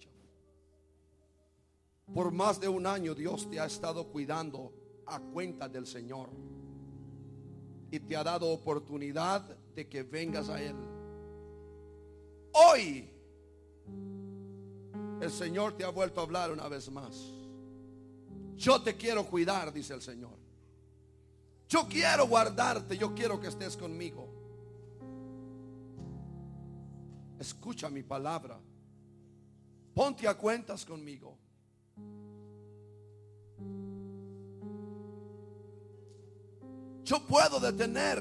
Por más de un año Dios te ha estado cuidando a cuenta del Señor, y te ha dado oportunidad de que vengas a Él. Hoy el Señor te ha vuelto a hablar una vez más. Yo te quiero cuidar, dice el Señor. Yo quiero guardarte, yo quiero que estés conmigo. Escucha mi palabra. Ponte a cuentas conmigo. Yo puedo detener.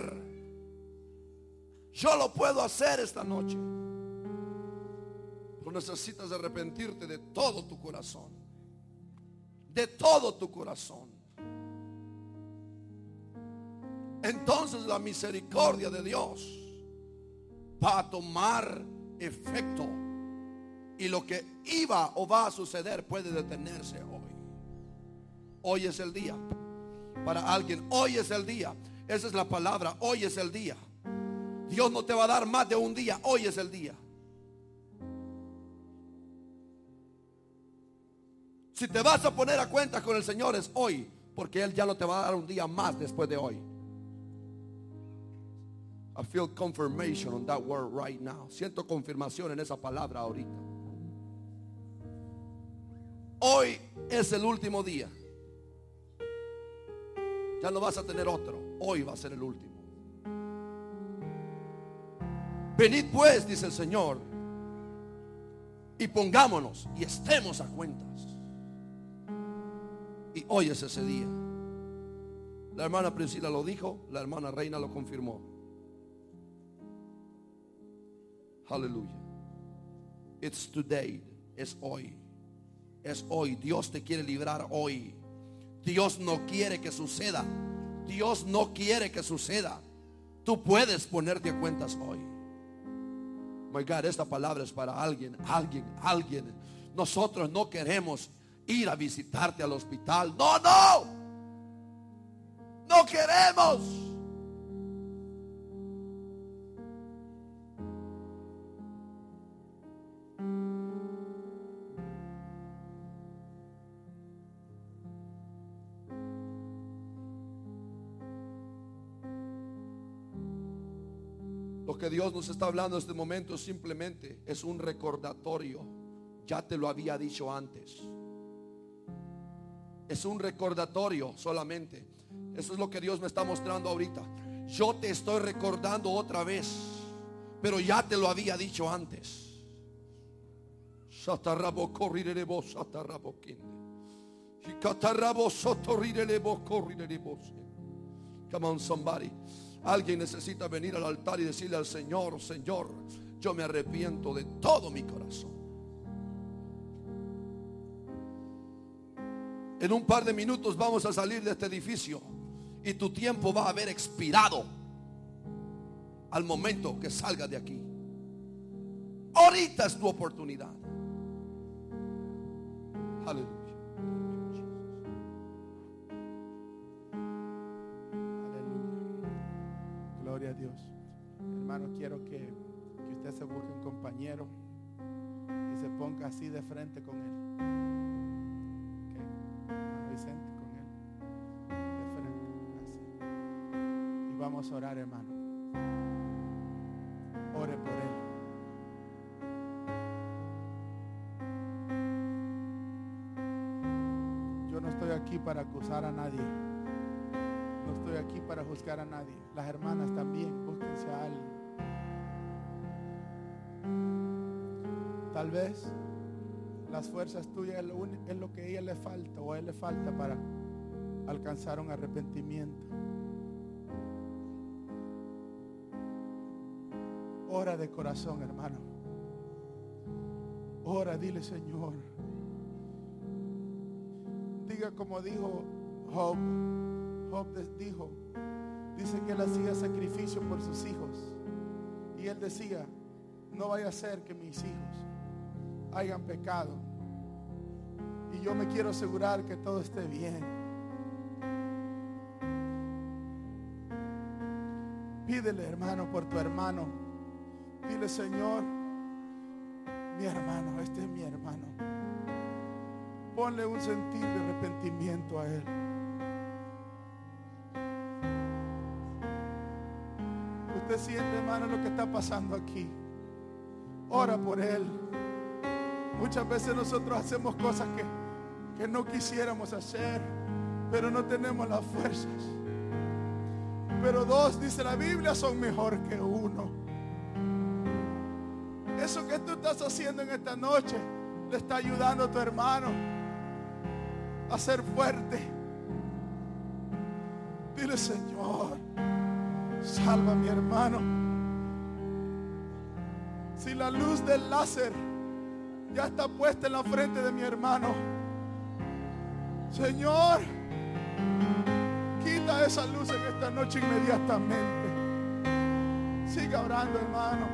Yo lo puedo hacer esta noche. Pero necesitas arrepentirte de todo tu corazón. de todo tu corazón, entonces la misericordia de Dios va a tomar efecto y lo que iba o va a suceder puede detenerse hoy. Hoy es el día. Para alguien, hoy es el día. Esa es la palabra, hoy es el día. Dios no te va a dar más de un día, hoy es el día. Si te vas a poner a cuentas con el Señor es hoy, porque Él ya no te va a dar un día más después de hoy. I feel confirmation on that word right now. Siento confirmación en esa palabra ahorita. Hoy es el último día. Ya no vas a tener otro. Hoy va a ser el último. Venid pues, dice el Señor, y pongámonos y estemos a cuentas. Y hoy es ese día. La hermana Priscila lo dijo, la hermana Reina lo confirmó. Aleluya. It's today. Es hoy. Es hoy. Dios te quiere librar hoy. Dios no quiere que suceda. Dios no quiere que suceda. Tú puedes ponerte a cuentas hoy. My God, esta palabra es para alguien. Alguien. Nosotros no queremos ir a visitarte al hospital. No queremos. Lo que Dios nos está hablando en este momento simplemente es un recordatorio. Ya te lo había dicho antes. Es un recordatorio solamente. Eso es lo que Dios me está mostrando ahorita. Yo te estoy recordando otra vez, pero ya te lo había dicho antes. Come on, somebody. Alguien necesita venir al altar y decirle al Señor: Señor, yo me arrepiento de todo mi corazón. En un par de minutos vamos a salir de este edificio y tu tiempo va a haber expirado al momento que salgas de aquí. Ahorita es tu oportunidad. Aleluya. Gloria a Dios. Hermano, quiero que usted se busque un compañero y se ponga así de frente con él. Hermano Vicente, con él de frente, así. Y vamos a orar, hermano. Ore por él. Yo no estoy aquí para acusar a nadie. No estoy aquí para juzgar a nadie. Las hermanas también, búsquense a alguien. Tal vez las fuerzas tuyas es lo que a ella le falta o a él le falta para alcanzar un arrepentimiento. Ora de corazón, hermano. Ora, dile: Señor. Diga como dijo Job. Job dice que él hacía sacrificio por sus hijos. Y él decía: no vaya a ser que mis hijos hayan pecado. Y yo me quiero asegurar que todo esté bien. Pídele, hermano, por tu hermano. Dile: Señor, mi hermano, este es mi hermano. Ponle un sentir de arrepentimiento a él. Usted siente, hermano, lo que está pasando aquí. Ora por él. Muchas veces nosotros hacemos cosas que no quisiéramos hacer, pero no tenemos las fuerzas. Pero dos, dice la Biblia, son mejor que uno. Eso que tú estás haciendo en esta noche le está ayudando a tu hermano a ser fuerte. Dile: Señor, salva a mi hermano. Si la luz del láser ya está puesta en la frente de mi hermano, Señor, quita esa luz en esta noche inmediatamente. Siga orando, hermano.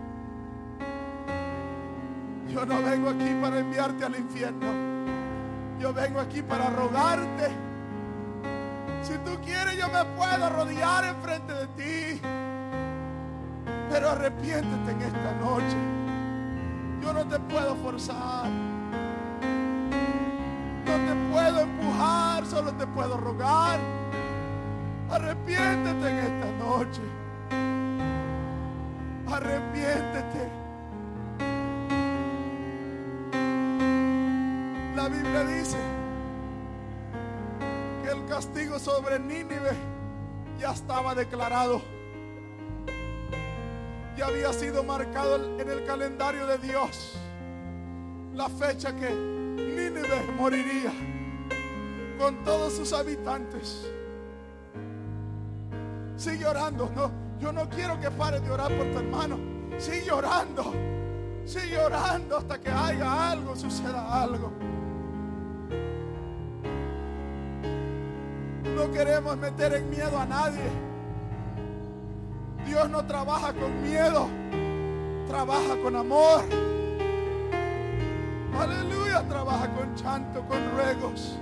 Yo no vengo aquí para enviarte al infierno. Yo vengo aquí para rogarte. Si tú quieres, yo me puedo arrodillar enfrente de ti. Pero arrepiéntete en esta noche. Yo no te puedo forzar. No te puedo empujar, solo te puedo rogar. Arrepiéntete en esta noche. Arrepiéntete. La Biblia dice que el castigo sobre Nínive ya estaba declarado. Ya había sido marcado en el calendario de Dios la fecha que Nínive moriría con todos sus habitantes. Sigue orando. No, yo no quiero que pares de orar por tu hermano. Sigue orando. Sigue orando hasta que haya algo, suceda algo. No queremos meter en miedo a nadie. Dios no trabaja con miedo, trabaja con amor. Aleluya, trabaja con llanto, con ruegos.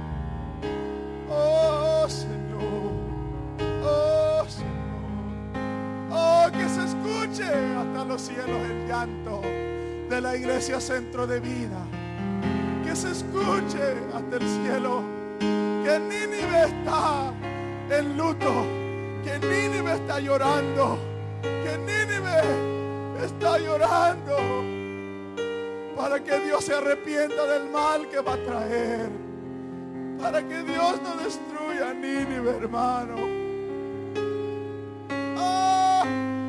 Oh Señor, oh Señor, oh, que se escuche hasta los cielos el llanto de la iglesia Centro de Vida. Que se escuche hasta el cielo que Nínive está en luto, que Nínive está llorando, que Nínive está llorando, para que Dios se arrepienta del mal que va a traer, para que Dios no destruya a Nínive, hermano. ¡Oh!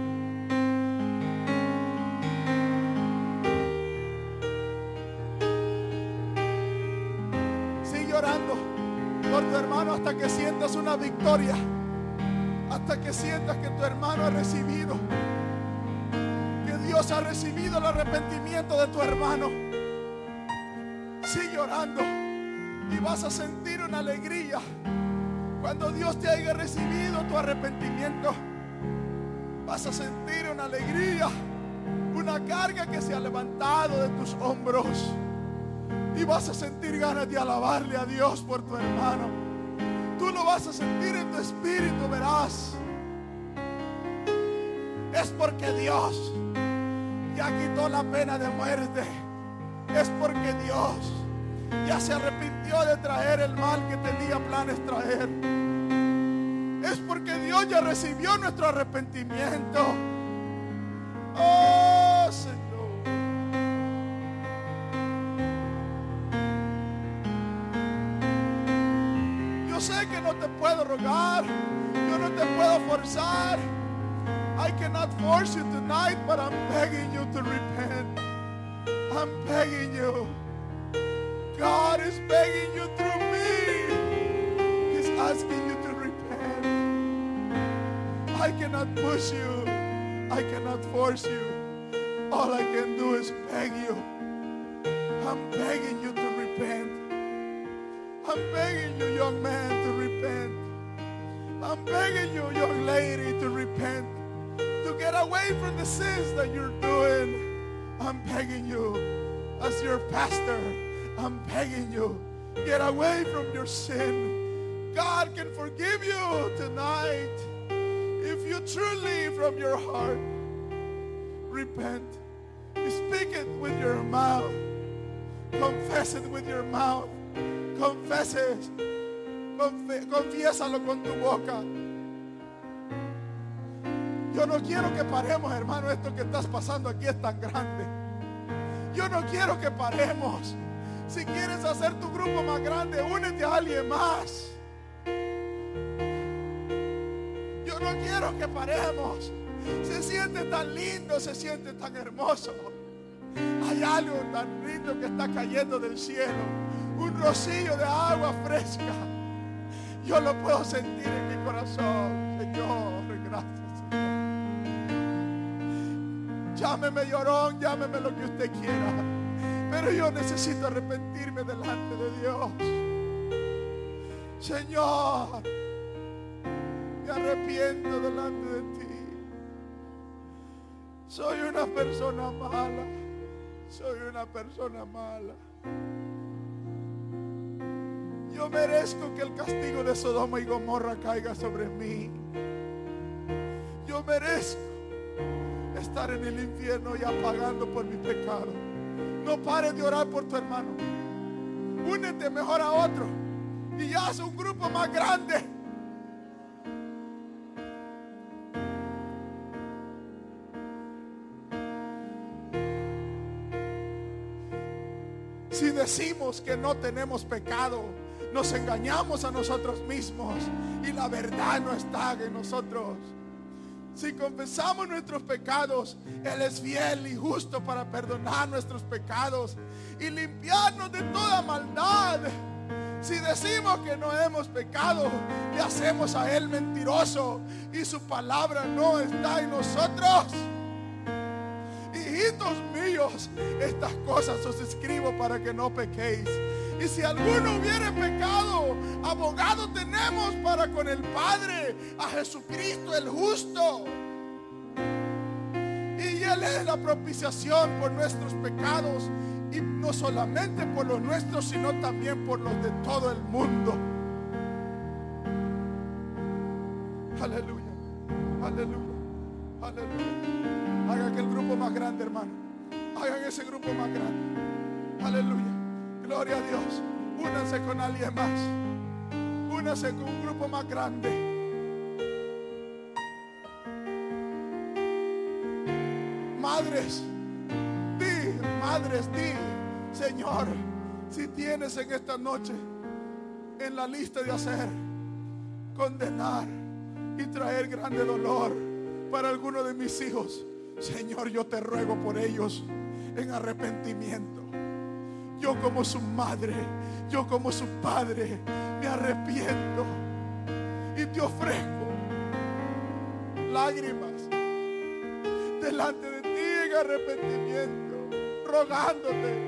Sigue orando por tu hermano hasta que sientas una victoria. Hasta que sientas que tu hermano ha recibido, que Dios ha recibido el arrepentimiento de tu hermano. Sigue orando y vas a sentir una alegría cuando Dios te haya recibido tu arrepentimiento. Vas a sentir una alegría, una carga que se ha levantado de tus hombros, y vas a sentir ganas de alabarle a Dios por tu hermano. Tú lo vas a sentir en tu espíritu, verás. Es porque Dios ya quitó la pena de muerte. Es porque Dios ya se arrepintió de traer el mal que tenía planes traer. Es porque Dios ya recibió nuestro arrepentimiento. Oh Señor. Sé que no te puedo rogar, yo no te puedo forzar. I cannot force you tonight, but I'm begging you to repent. I'm begging you. God is begging you through me. He's asking you to repent. I cannot push you. I cannot force you. All I can do is beg you. I'm begging you to repent. I'm begging you, young man, to repent. I'm begging you, young lady, to repent. To get away from the sins that you're doing. I'm begging you, as your pastor, I'm begging you, get away from your sin. God can forgive you tonight if you truly from your heart repent. Speak it with your mouth. Confess it with your mouth. Confeses, confiésalo con tu boca. Yo no quiero que paremos, hermano. Esto que estás pasando aquí es tan grande. Yo no quiero que paremos. Si quieres hacer tu grupo más grande, únete a alguien más. Yo no quiero que paremos. Se siente tan lindo, se siente tan hermoso. Hay algo tan lindo que está cayendo del cielo. Un rocío de agua fresca. Yo lo puedo sentir en mi corazón. Señor, gracias, Señor. Llámeme llorón, llámeme lo que usted quiera. Pero yo necesito arrepentirme delante de Dios. Señor, me arrepiento delante de ti. Soy una persona mala. Soy una persona mala. Yo merezco que el castigo de Sodoma y Gomorra caiga sobre mí. Yo merezco estar en el infierno ya pagando por mi pecado. No pares de orar por tu hermano. Únete mejor a otro y ya haz un grupo más grande. Si decimos que no tenemos pecado, nos engañamos a nosotros mismos y la verdad no está en nosotros. Si confesamos nuestros pecados, Él es fiel y justo para perdonar nuestros pecados y limpiarnos de toda maldad. Si decimos que no hemos pecado, le hacemos a Él mentiroso y su palabra no está en nosotros. Hijitos míos, estas cosas os escribo para que no pequéis. Y si alguno hubiere pecado, abogado tenemos para con el Padre, a Jesucristo el justo. Y Él es la propiciación por nuestros pecados, y no solamente por los nuestros, sino también por los de todo el mundo. Aleluya, aleluya, aleluya. Hagan el grupo más grande, hermano. Hagan ese grupo más grande. Aleluya. Gloria a Dios. Únanse con alguien más. Únanse con un grupo más grande. Madres, di, Señor, si tienes en esta noche en la lista de hacer, condenar y traer grande dolor para alguno de mis hijos, Señor, yo te ruego por ellos en arrepentimiento. Yo como su madre, yo como su padre, me arrepiento y te ofrezco lágrimas delante de ti en arrepentimiento, rogándote.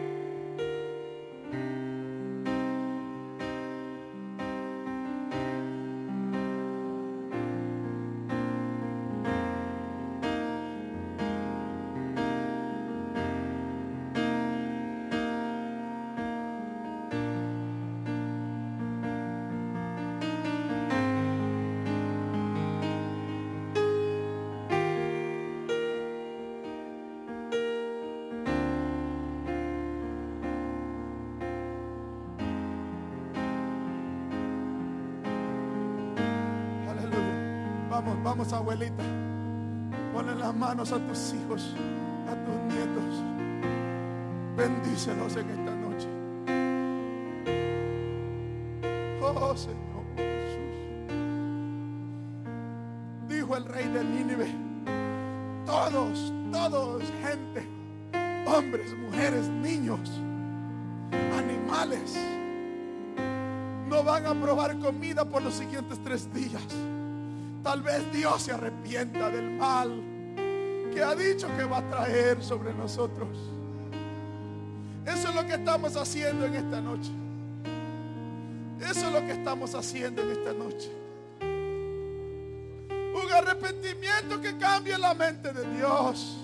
Vamos, abuelita, ponle las manos a tus hijos, a tus nietos, bendícelos en esta noche. Oh Señor Jesús, dijo el rey de Nínive, todos, gente, hombres, mujeres, niños, animales, no van a probar comida por los siguientes 3 días. Tal vez Dios se arrepienta del mal que ha dicho que va a traer sobre nosotros. Eso es lo que estamos haciendo en esta noche. Eso es lo que estamos haciendo en esta noche. Un arrepentimiento que cambie la mente de Dios.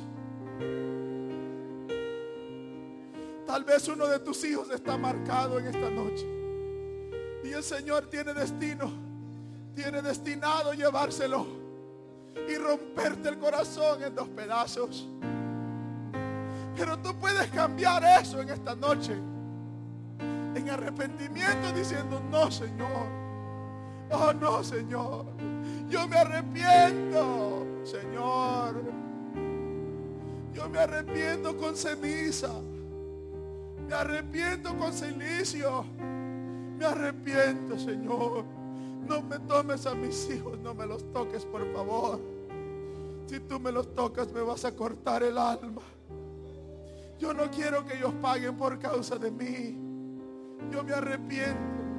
Tal vez uno de tus hijos está marcado en esta noche y el Señor tiene destinado llevárselo y romperte el corazón en 2 pedazos. Pero tú puedes cambiar eso en esta noche en arrepentimiento, diciendo: no, Señor, oh no, Señor, yo me arrepiento, Señor, yo me arrepiento con ceniza, me arrepiento con silicio, me arrepiento, Señor. No me tomes a mis hijos, no me los toques, por favor. Si tú me los tocas, me vas a cortar el alma. Yo no quiero que ellos paguen por causa de mí. Yo me arrepiento.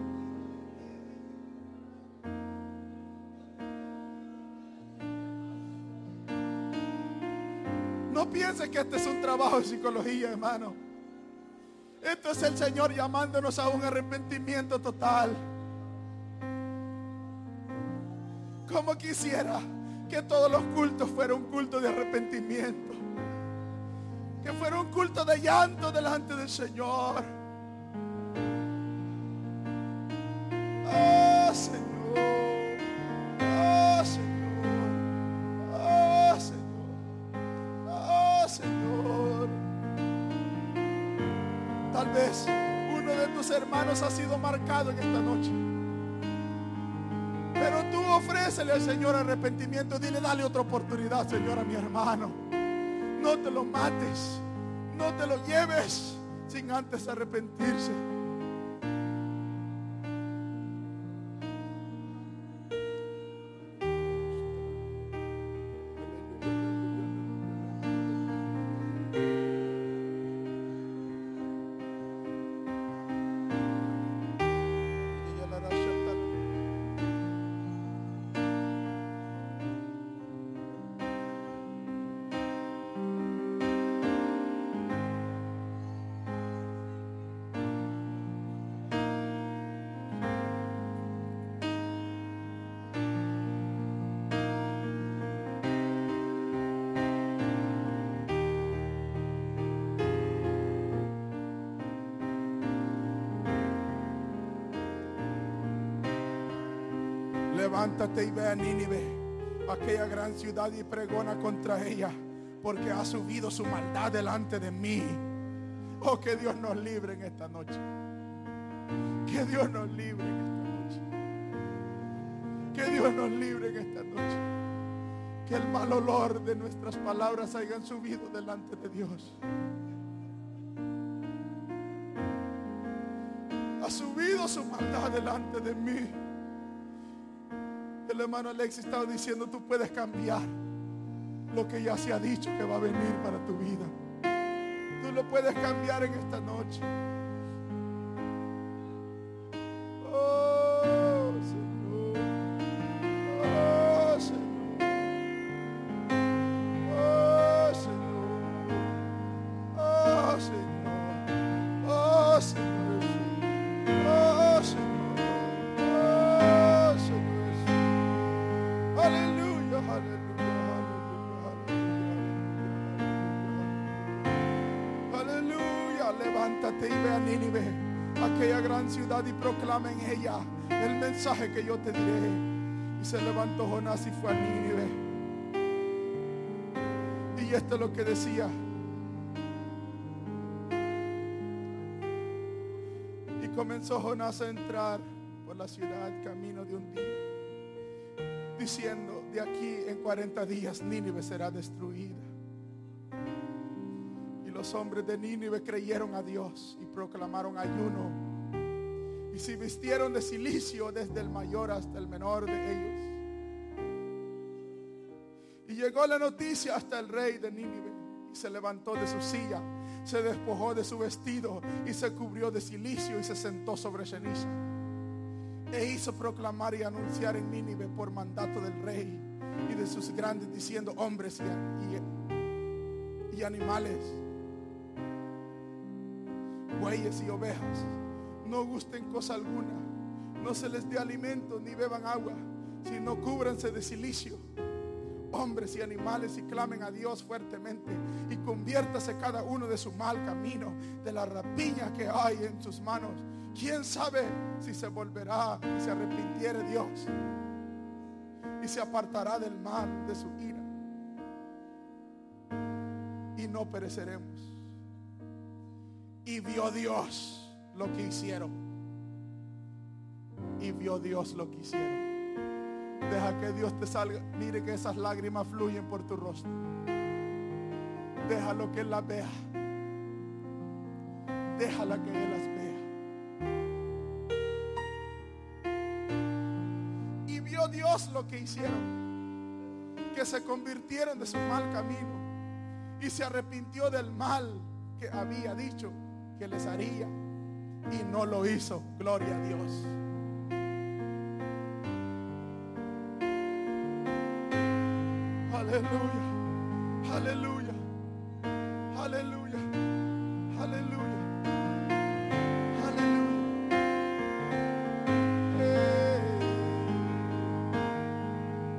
No pienses que este es un trabajo de psicología, hermano. Esto es el Señor llamándonos a un arrepentimiento total. Como quisiera que todos los cultos fueran un culto de arrepentimiento, que fuera un culto de llanto delante del Señor. Oh Señor, oh Señor, oh Señor, oh Señor. Tal vez uno de tus hermanos ha sido marcado en esta noche, pero tú ofrécele al Señor arrepentimiento. Dile, dale otra oportunidad, Señor, a mi hermano. No te lo mates, no te lo lleves sin antes arrepentirse. Levántate y ve a Nínive, aquella gran ciudad, y pregona contra ella, porque ha subido su maldad delante de mí. Oh, que Dios nos libre en esta noche. Que Dios nos libre en esta noche. Que Dios nos libre en esta noche. Que el mal olor de nuestras palabras hayan subido delante de Dios. Ha subido su maldad delante de mí. El hermano Alexis estaba diciendo, tú puedes cambiar lo que ya se ha dicho que va a venir para tu vida. Tú lo puedes cambiar en esta noche. Oh Señor, oh Señor, oh Señor, oh Señor, oh Señor, oh Señor. Aleluya, aleluya, aleluya, aleluya. Levántate y ve a Nínive, aquella gran ciudad, y proclama en ella el mensaje que yo te diré. Y se levantó Jonás y fue a Nínive. Y esto es lo que decía. Y comenzó Jonás a entrar por la ciudad camino de un día, diciendo, de aquí en 40 días Nínive será destruida. Y los hombres de Nínive creyeron a Dios y proclamaron ayuno, y se vistieron de cilicio desde el mayor hasta el menor de ellos. Y llegó la noticia hasta el rey de Nínive, y se levantó de su silla, se despojó de su vestido y se cubrió de cilicio y se sentó sobre ceniza. E hizo proclamar y anunciar en Nínive por mandato del rey y de sus grandes, diciendo, hombres y animales, bueyes y ovejas, no gusten cosa alguna, no se les dé alimento ni beban agua, sino cúbranse de cilicio, hombres y animales, y clamen a Dios fuertemente, y conviértase cada uno de su mal camino, de la rapiña que hay en sus manos. ¿Quién sabe si se volverá y se arrepintiere Dios y se apartará del mal de su ira, y no pereceremos? Y vio Dios lo que hicieron. Y vio Dios lo que hicieron. Deja que Dios te salga. Mire que esas lágrimas fluyen por tu rostro. Déjalo que Él las vea. Déjala que Él las vea. Y vio Dios lo que hicieron, que se convirtieron de su mal camino, y se arrepintió del mal que había dicho que les haría, y no lo hizo. Gloria a Dios. Aleluya, aleluya, aleluya, aleluya, aleluya.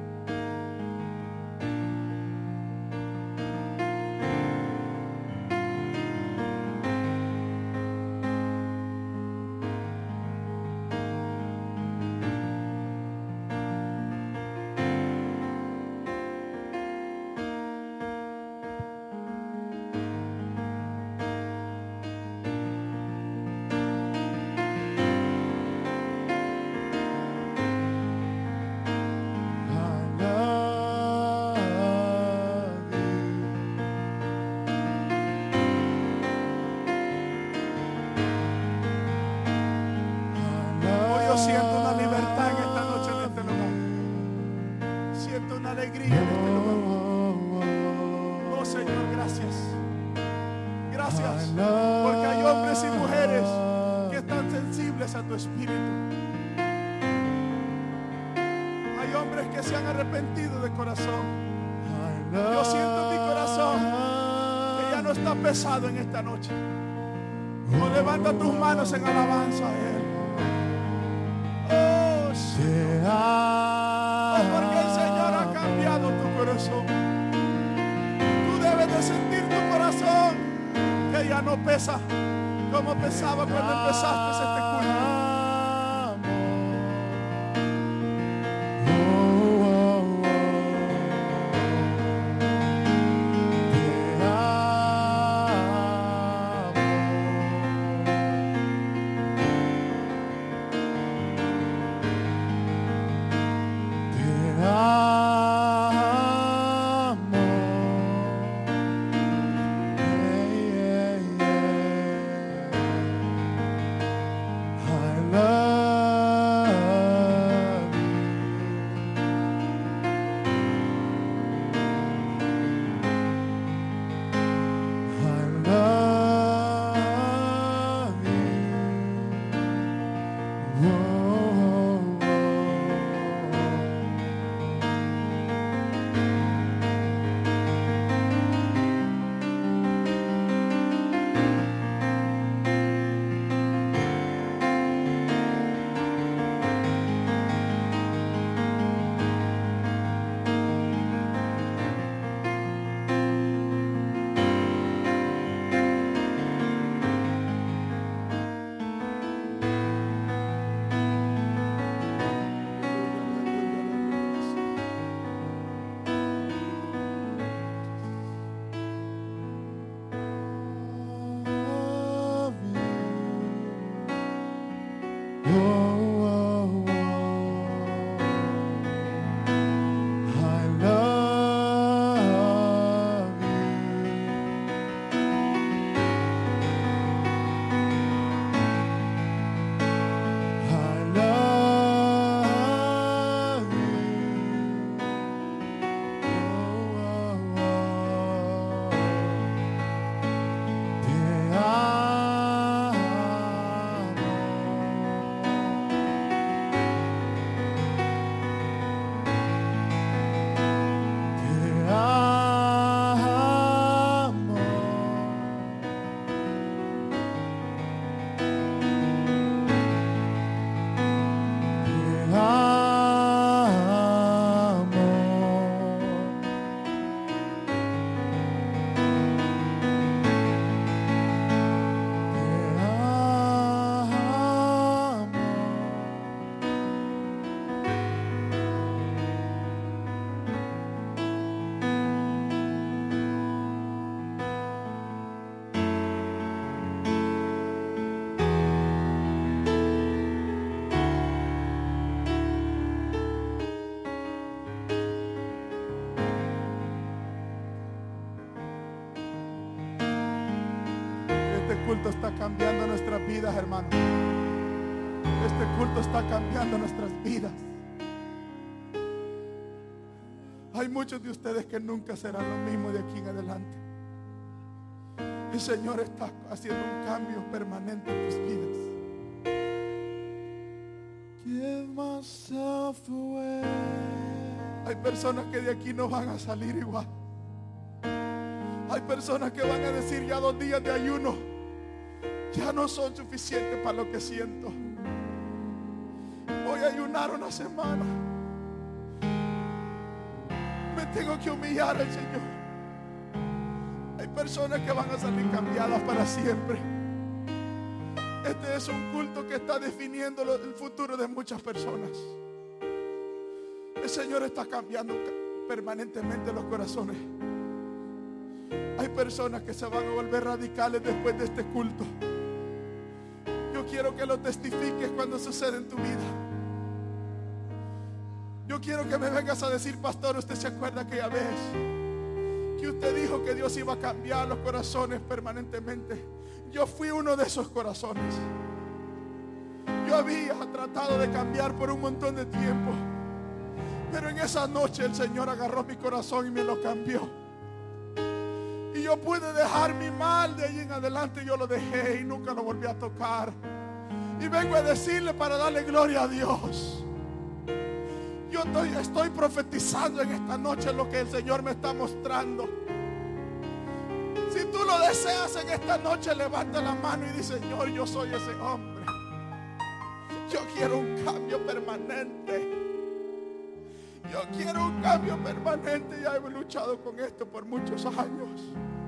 que se han arrepentido de corazón. Yo siento en mi corazón que ya no está pesado en esta noche. Oh, levanta tus manos en alabanza a Él. Oh, Señor. Oh, porque el Señor ha cambiado tu corazón. Tú debes de sentir tu corazón que ya no pesa como pesaba cuando empezaste este culto. Este culto está cambiando nuestras vidas, hermano. Este culto está cambiando nuestras vidas. Hay muchos de ustedes que nunca serán lo mismo de aquí en adelante. El Señor está haciendo un cambio permanente en tus vidas. Give myself away. Hay personas que de aquí no van a salir igual. Hay personas que van a decir: ya 2 días de ayuno ya no son suficientes para lo que siento. Voy a ayunar una semana. Me tengo que humillar al Señor. Hay personas que van a salir cambiadas para siempre. Este es un culto que está definiendo el futuro de muchas personas. El Señor está cambiando permanentemente los corazones. Hay personas que se van a volver radicales después de este culto. Yo quiero que lo testifiques cuando suceda en tu vida. Yo quiero que me vengas a decir: pastor, ¿usted se acuerda aquella vez que usted dijo que Dios iba a cambiar los corazones permanentemente? Yo fui uno de esos corazones. Yo había tratado de cambiar por un montón de tiempo, pero en esa noche el Señor agarró mi corazón y me lo cambió. Y yo pude dejar mi mal. De ahí en adelante yo lo dejé y nunca lo volví a tocar. Y vengo a decirle, para darle gloria a Dios, yo Yo estoy profetizando en esta noche lo que el Señor me está mostrando. Si tú lo deseas en esta noche, levanta la mano y dice: Señor, yo soy ese hombre. Yo quiero un cambio permanente. Yo quiero un cambio permanente. Ya he luchado con esto por muchos años.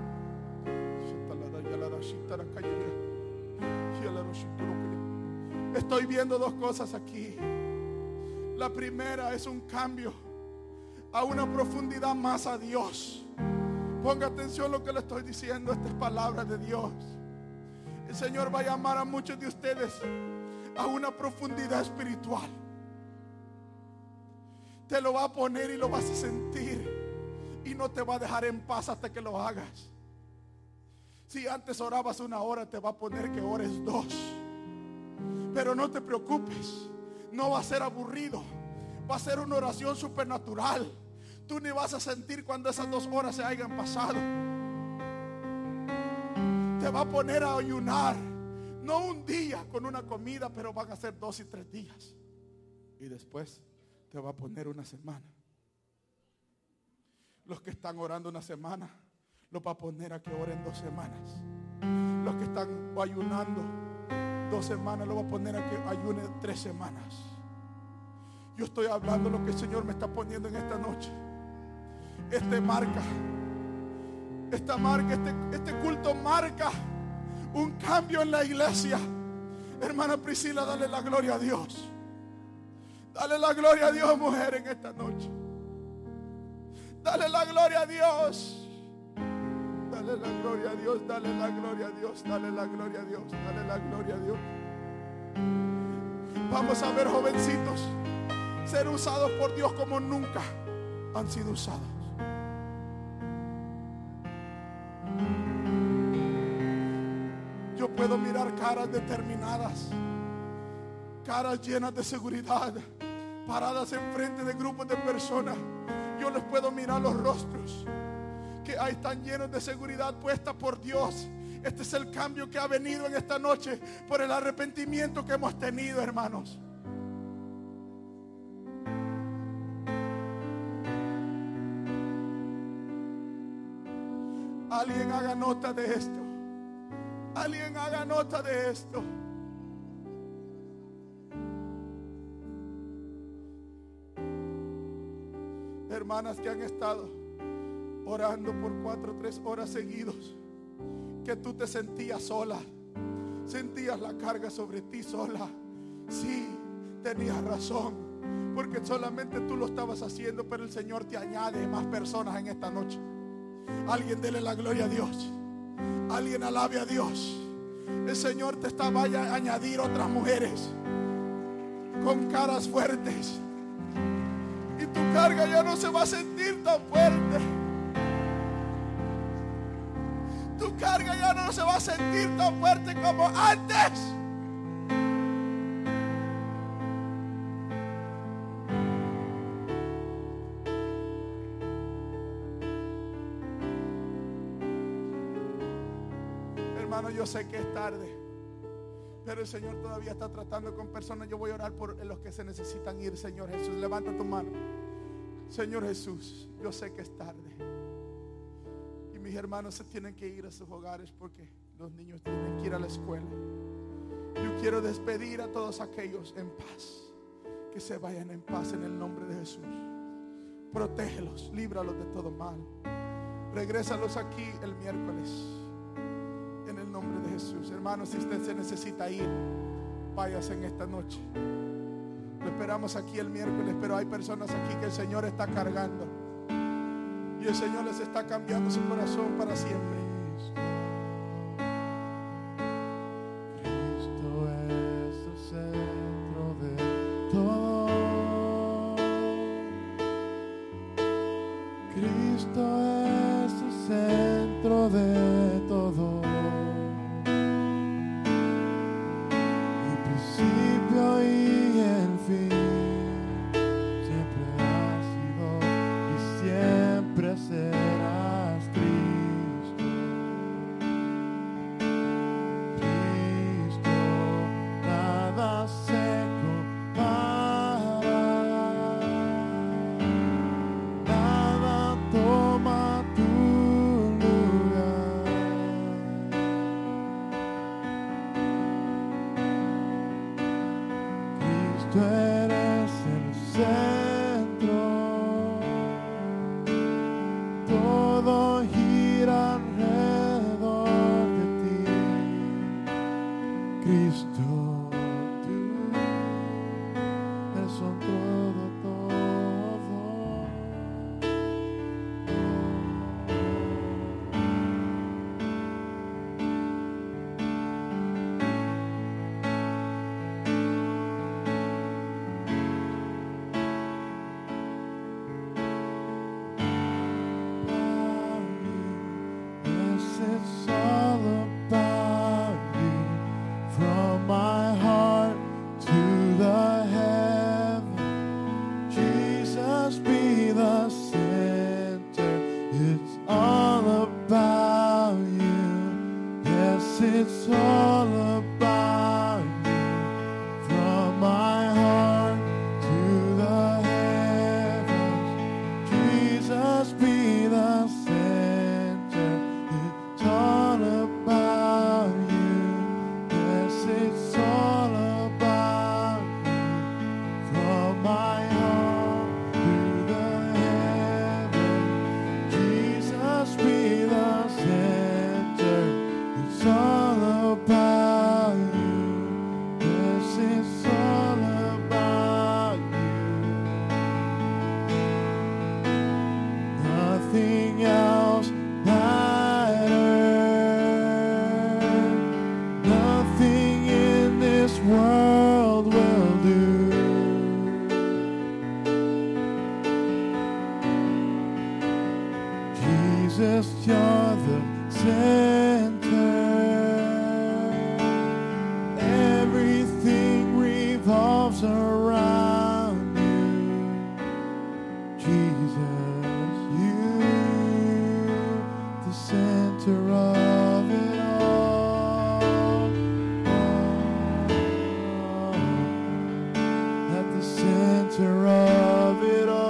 Estoy viendo dos cosas aquí. La primera es un cambio a una profundidad más a Dios. Ponga atención a lo que le estoy diciendo. Esta es palabra de Dios. El Señor va a llamar a muchos de ustedes a una profundidad espiritual. Te lo va a poner y lo vas a sentir, y no te va a dejar en paz hasta que lo hagas. Si antes orabas 1 hora, te va a poner que ores 2. Pero no te preocupes, no va a ser aburrido. Va a ser una oración supernatural. Tú ni vas a sentir cuando esas 2 horas se hayan pasado. Te va a poner a ayunar. No un día con una comida, pero van a ser 2 y 3 días. Y después te va a poner una semana. Los que están orando una semana, los va a poner a que oren 2 semanas. Los que están ayunando 2 semanas, los va a poner a que ayunen 3 semanas. Yo estoy hablando lo que el Señor me está poniendo en esta noche. Este culto marca un cambio en la iglesia. Hermana Priscila, dale la gloria a Dios. Dale la gloria a Dios, mujer, en esta noche. Dale la gloria a Dios. Dale la gloria a Dios. Dale la gloria a Dios. Dale la gloria a Dios. Dale la gloria a Dios. Vamos a ver jovencitos ser usados por Dios como nunca han sido usados. Yo puedo mirar caras determinadas, caras llenas de seguridad, paradas enfrente de grupos de personas. Yo les puedo mirar los rostros que ahí están llenos de seguridad puesta por Dios. Este es el cambio que ha venido en esta noche por el arrepentimiento que hemos tenido, hermanos. Alguien haga nota de esto. Alguien haga nota de esto. Hermanas que han estado orando por 4 o 3 horas seguidos, que tú te sentías sola, sentías la carga sobre ti sola. Sí, tenías razón, porque solamente tú lo estabas haciendo, pero el Señor te añade más personas en esta noche. Alguien dele la gloria a Dios. Alguien alabe a Dios. El Señor te vaya a añadir otras mujeres con caras fuertes, y tu carga ya no se va a sentir tan fuerte. Tu carga ya no se va a sentir tan fuerte como antes. Hermano, yo sé que es tarde, pero el Señor todavía está tratando con personas. Yo voy a orar por los que se necesitan ir. Señor Jesús, levanta tu mano. Señor Jesús, yo sé que es tarde y mis hermanos se tienen que ir a sus hogares porque los niños tienen que ir a la escuela. Yo quiero despedir a todos aquellos en paz, que se vayan en paz en el nombre de Jesús. Protégelos, líbralos de todo mal. Regrésalos aquí el miércoles en el nombre de Jesús. Hermanos, si usted se necesita ir, váyase en esta noche. Lo esperamos aquí el miércoles, pero hay personas aquí que el Señor está cargando y el Señor les está cambiando su corazón para siempre. Cristo es el centro de todo. Cristo es el centro de todo. El principio y el fin. Siempre has sido y siempre serás Cristo. Jesus, you're the center. Everything revolves around you. Jesus, you, the center of it all. At the center of it all.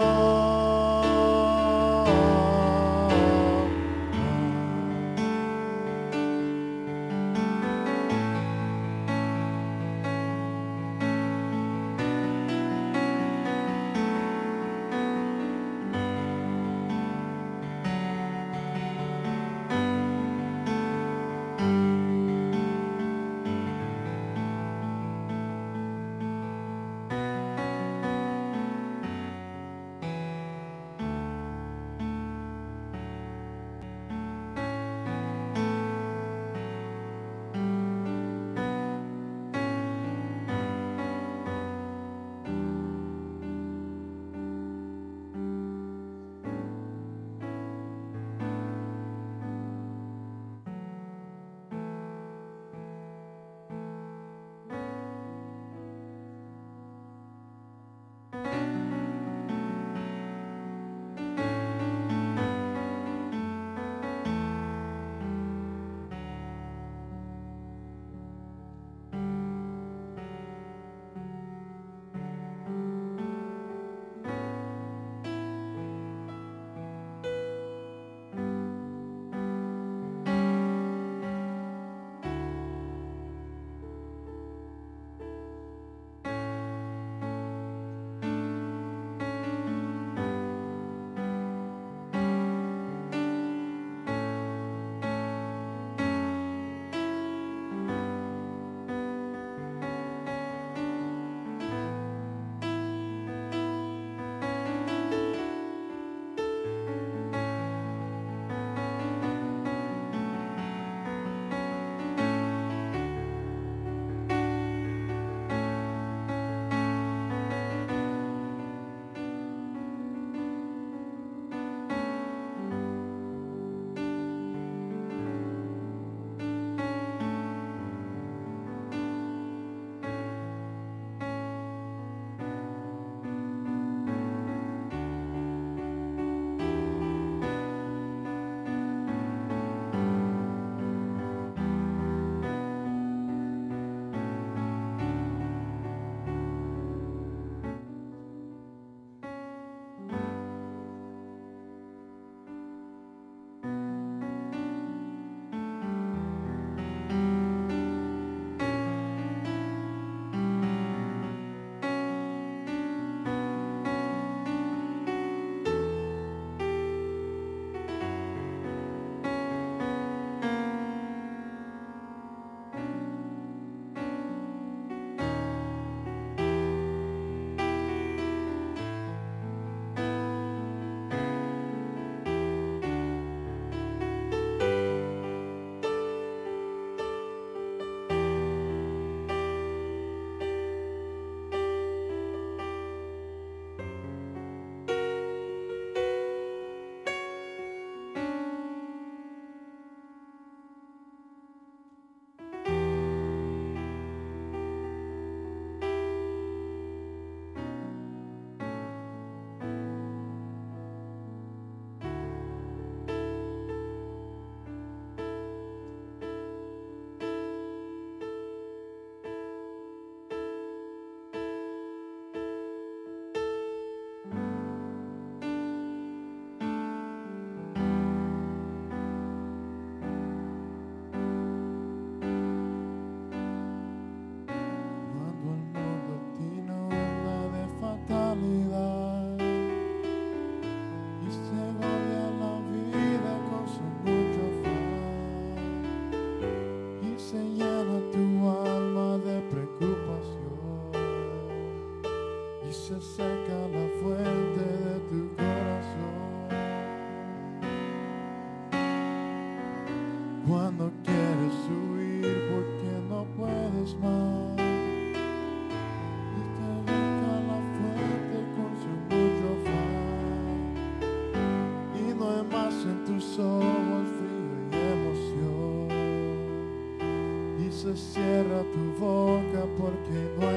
tu boca porque no hay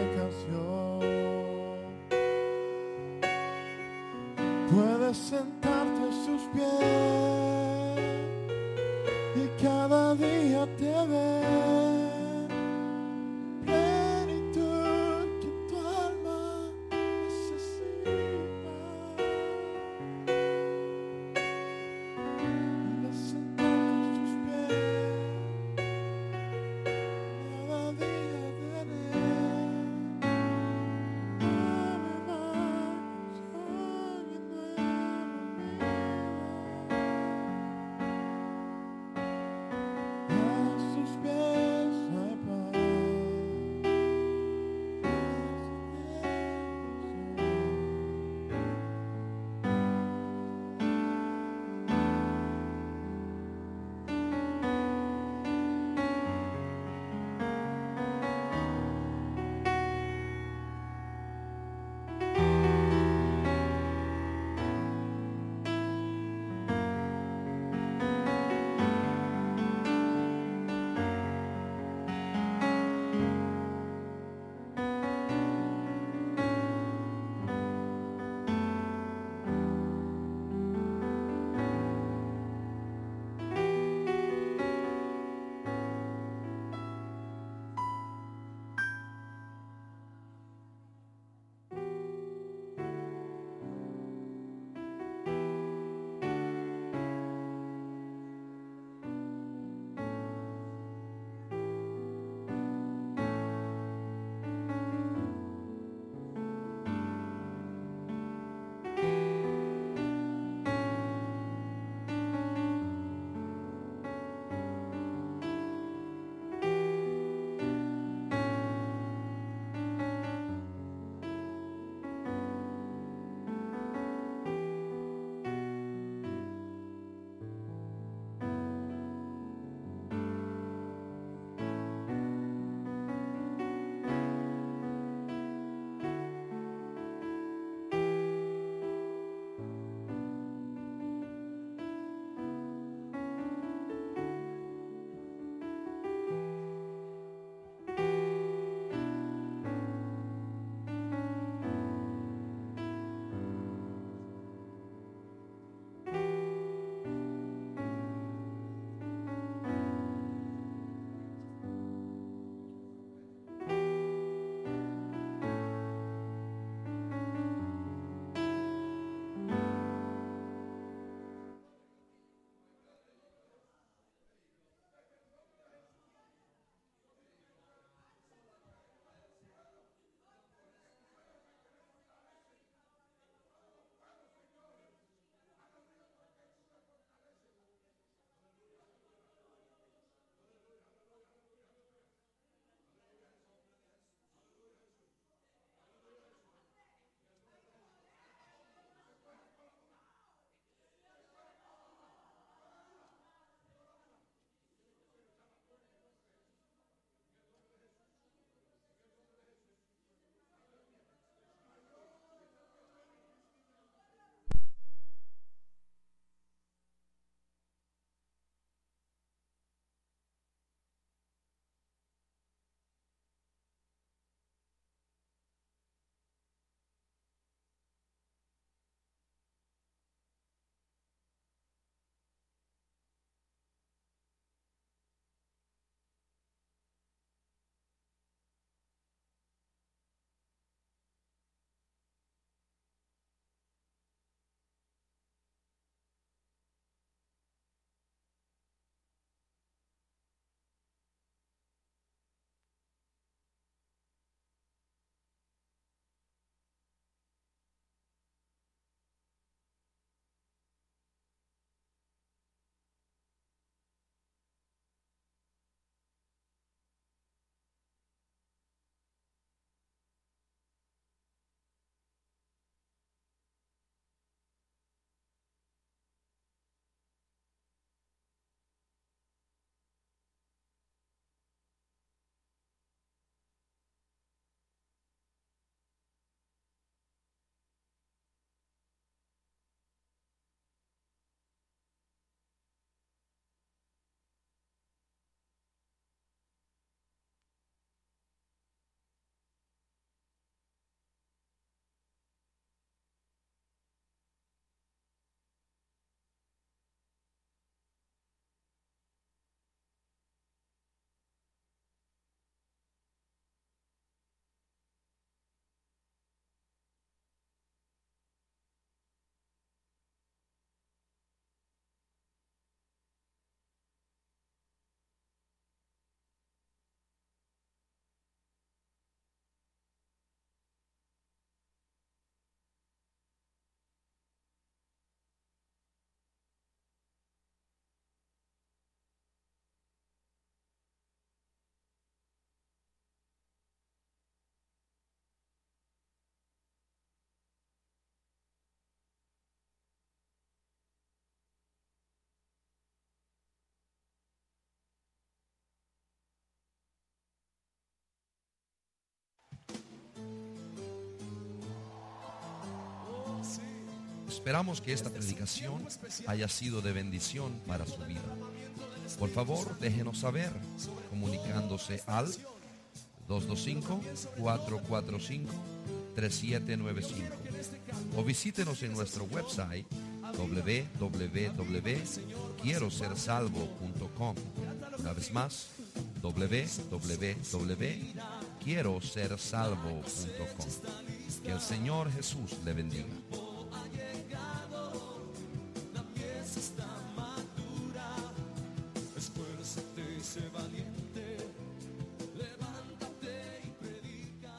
canción. Puedes sentarte a sus pies y cada día te ven plenitud que tu alma necesita. Puedes sentarte a sus pies, cada día te ven. Dame más, soy nuevo vida. Esperamos que esta predicación haya sido de bendición para su vida. Por favor, déjenos saber comunicándose al 225-445-3795 o visítenos en nuestro website www.quierosersalvo.com. Una vez más, www.quierosersalvo.com. Que el Señor Jesús le bendiga.